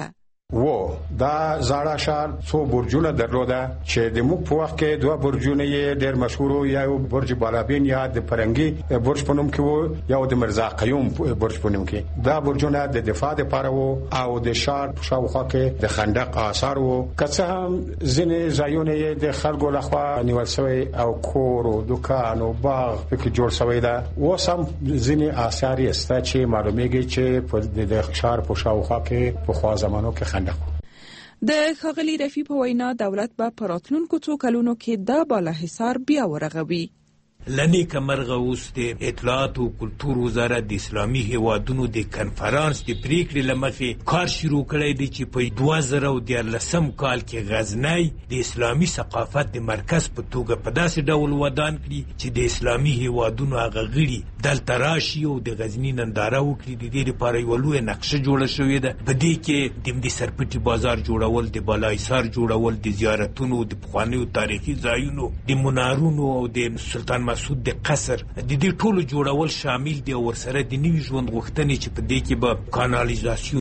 و دا زاړه ښار څو برجونه درلوده چې د موږ په وخت کې دوه برجونه یې ډېر مشهور یو برج بالابین یا د فرنګي برج په نوم کې وو یو د مرزا قیوم برج په نوم کې دا برجونه د دفاع لپاره وو او د ښار په شاوخوا کې د خندق آثار وو که څه هم ځینې ځایونه یې د خلکو لخوا نیول شوی او کور او دکان او باغ پکې جوړ شوی ده اوس هم ځینې آثار یې شته چې معلومیږي چې د ښار په شاوخوا کې په خوا زمانو کې د ښاغلي رفیع په وینا دولت به په راتلونکو څو کلونو کې دا بالاحصار بیا ورغوي. لنیکه مرغه اوس د اطلاعات او کلتور وزارت د اسلامي هیوادونو د کنفرانس د پریکړې لمخې کار شروع کړی دی چې په دوه زره او دیارلسم کال کې غزنی د اسلامي ثقافت د مرکز په توګه په داسې ډول ودان کړي چې د اسلامي هیوادونو هغه غړي دلته راشي او د غزنی ننداره وکړي. د دې لپاره یوه لویه نقشه جوړه شوې ده. په دې کې د ملي سرپټي بازار جوړول، د بالاحصار جوړول، د زیارتونو، د پخوانیو تاریخي ځایونو، د منارونو او د سلطان مسعود د قصر د دې ټولو جوړول شامل دي او ورسره د نوي ژوند غوښتنې چې په دې کې به کانالیزاسیون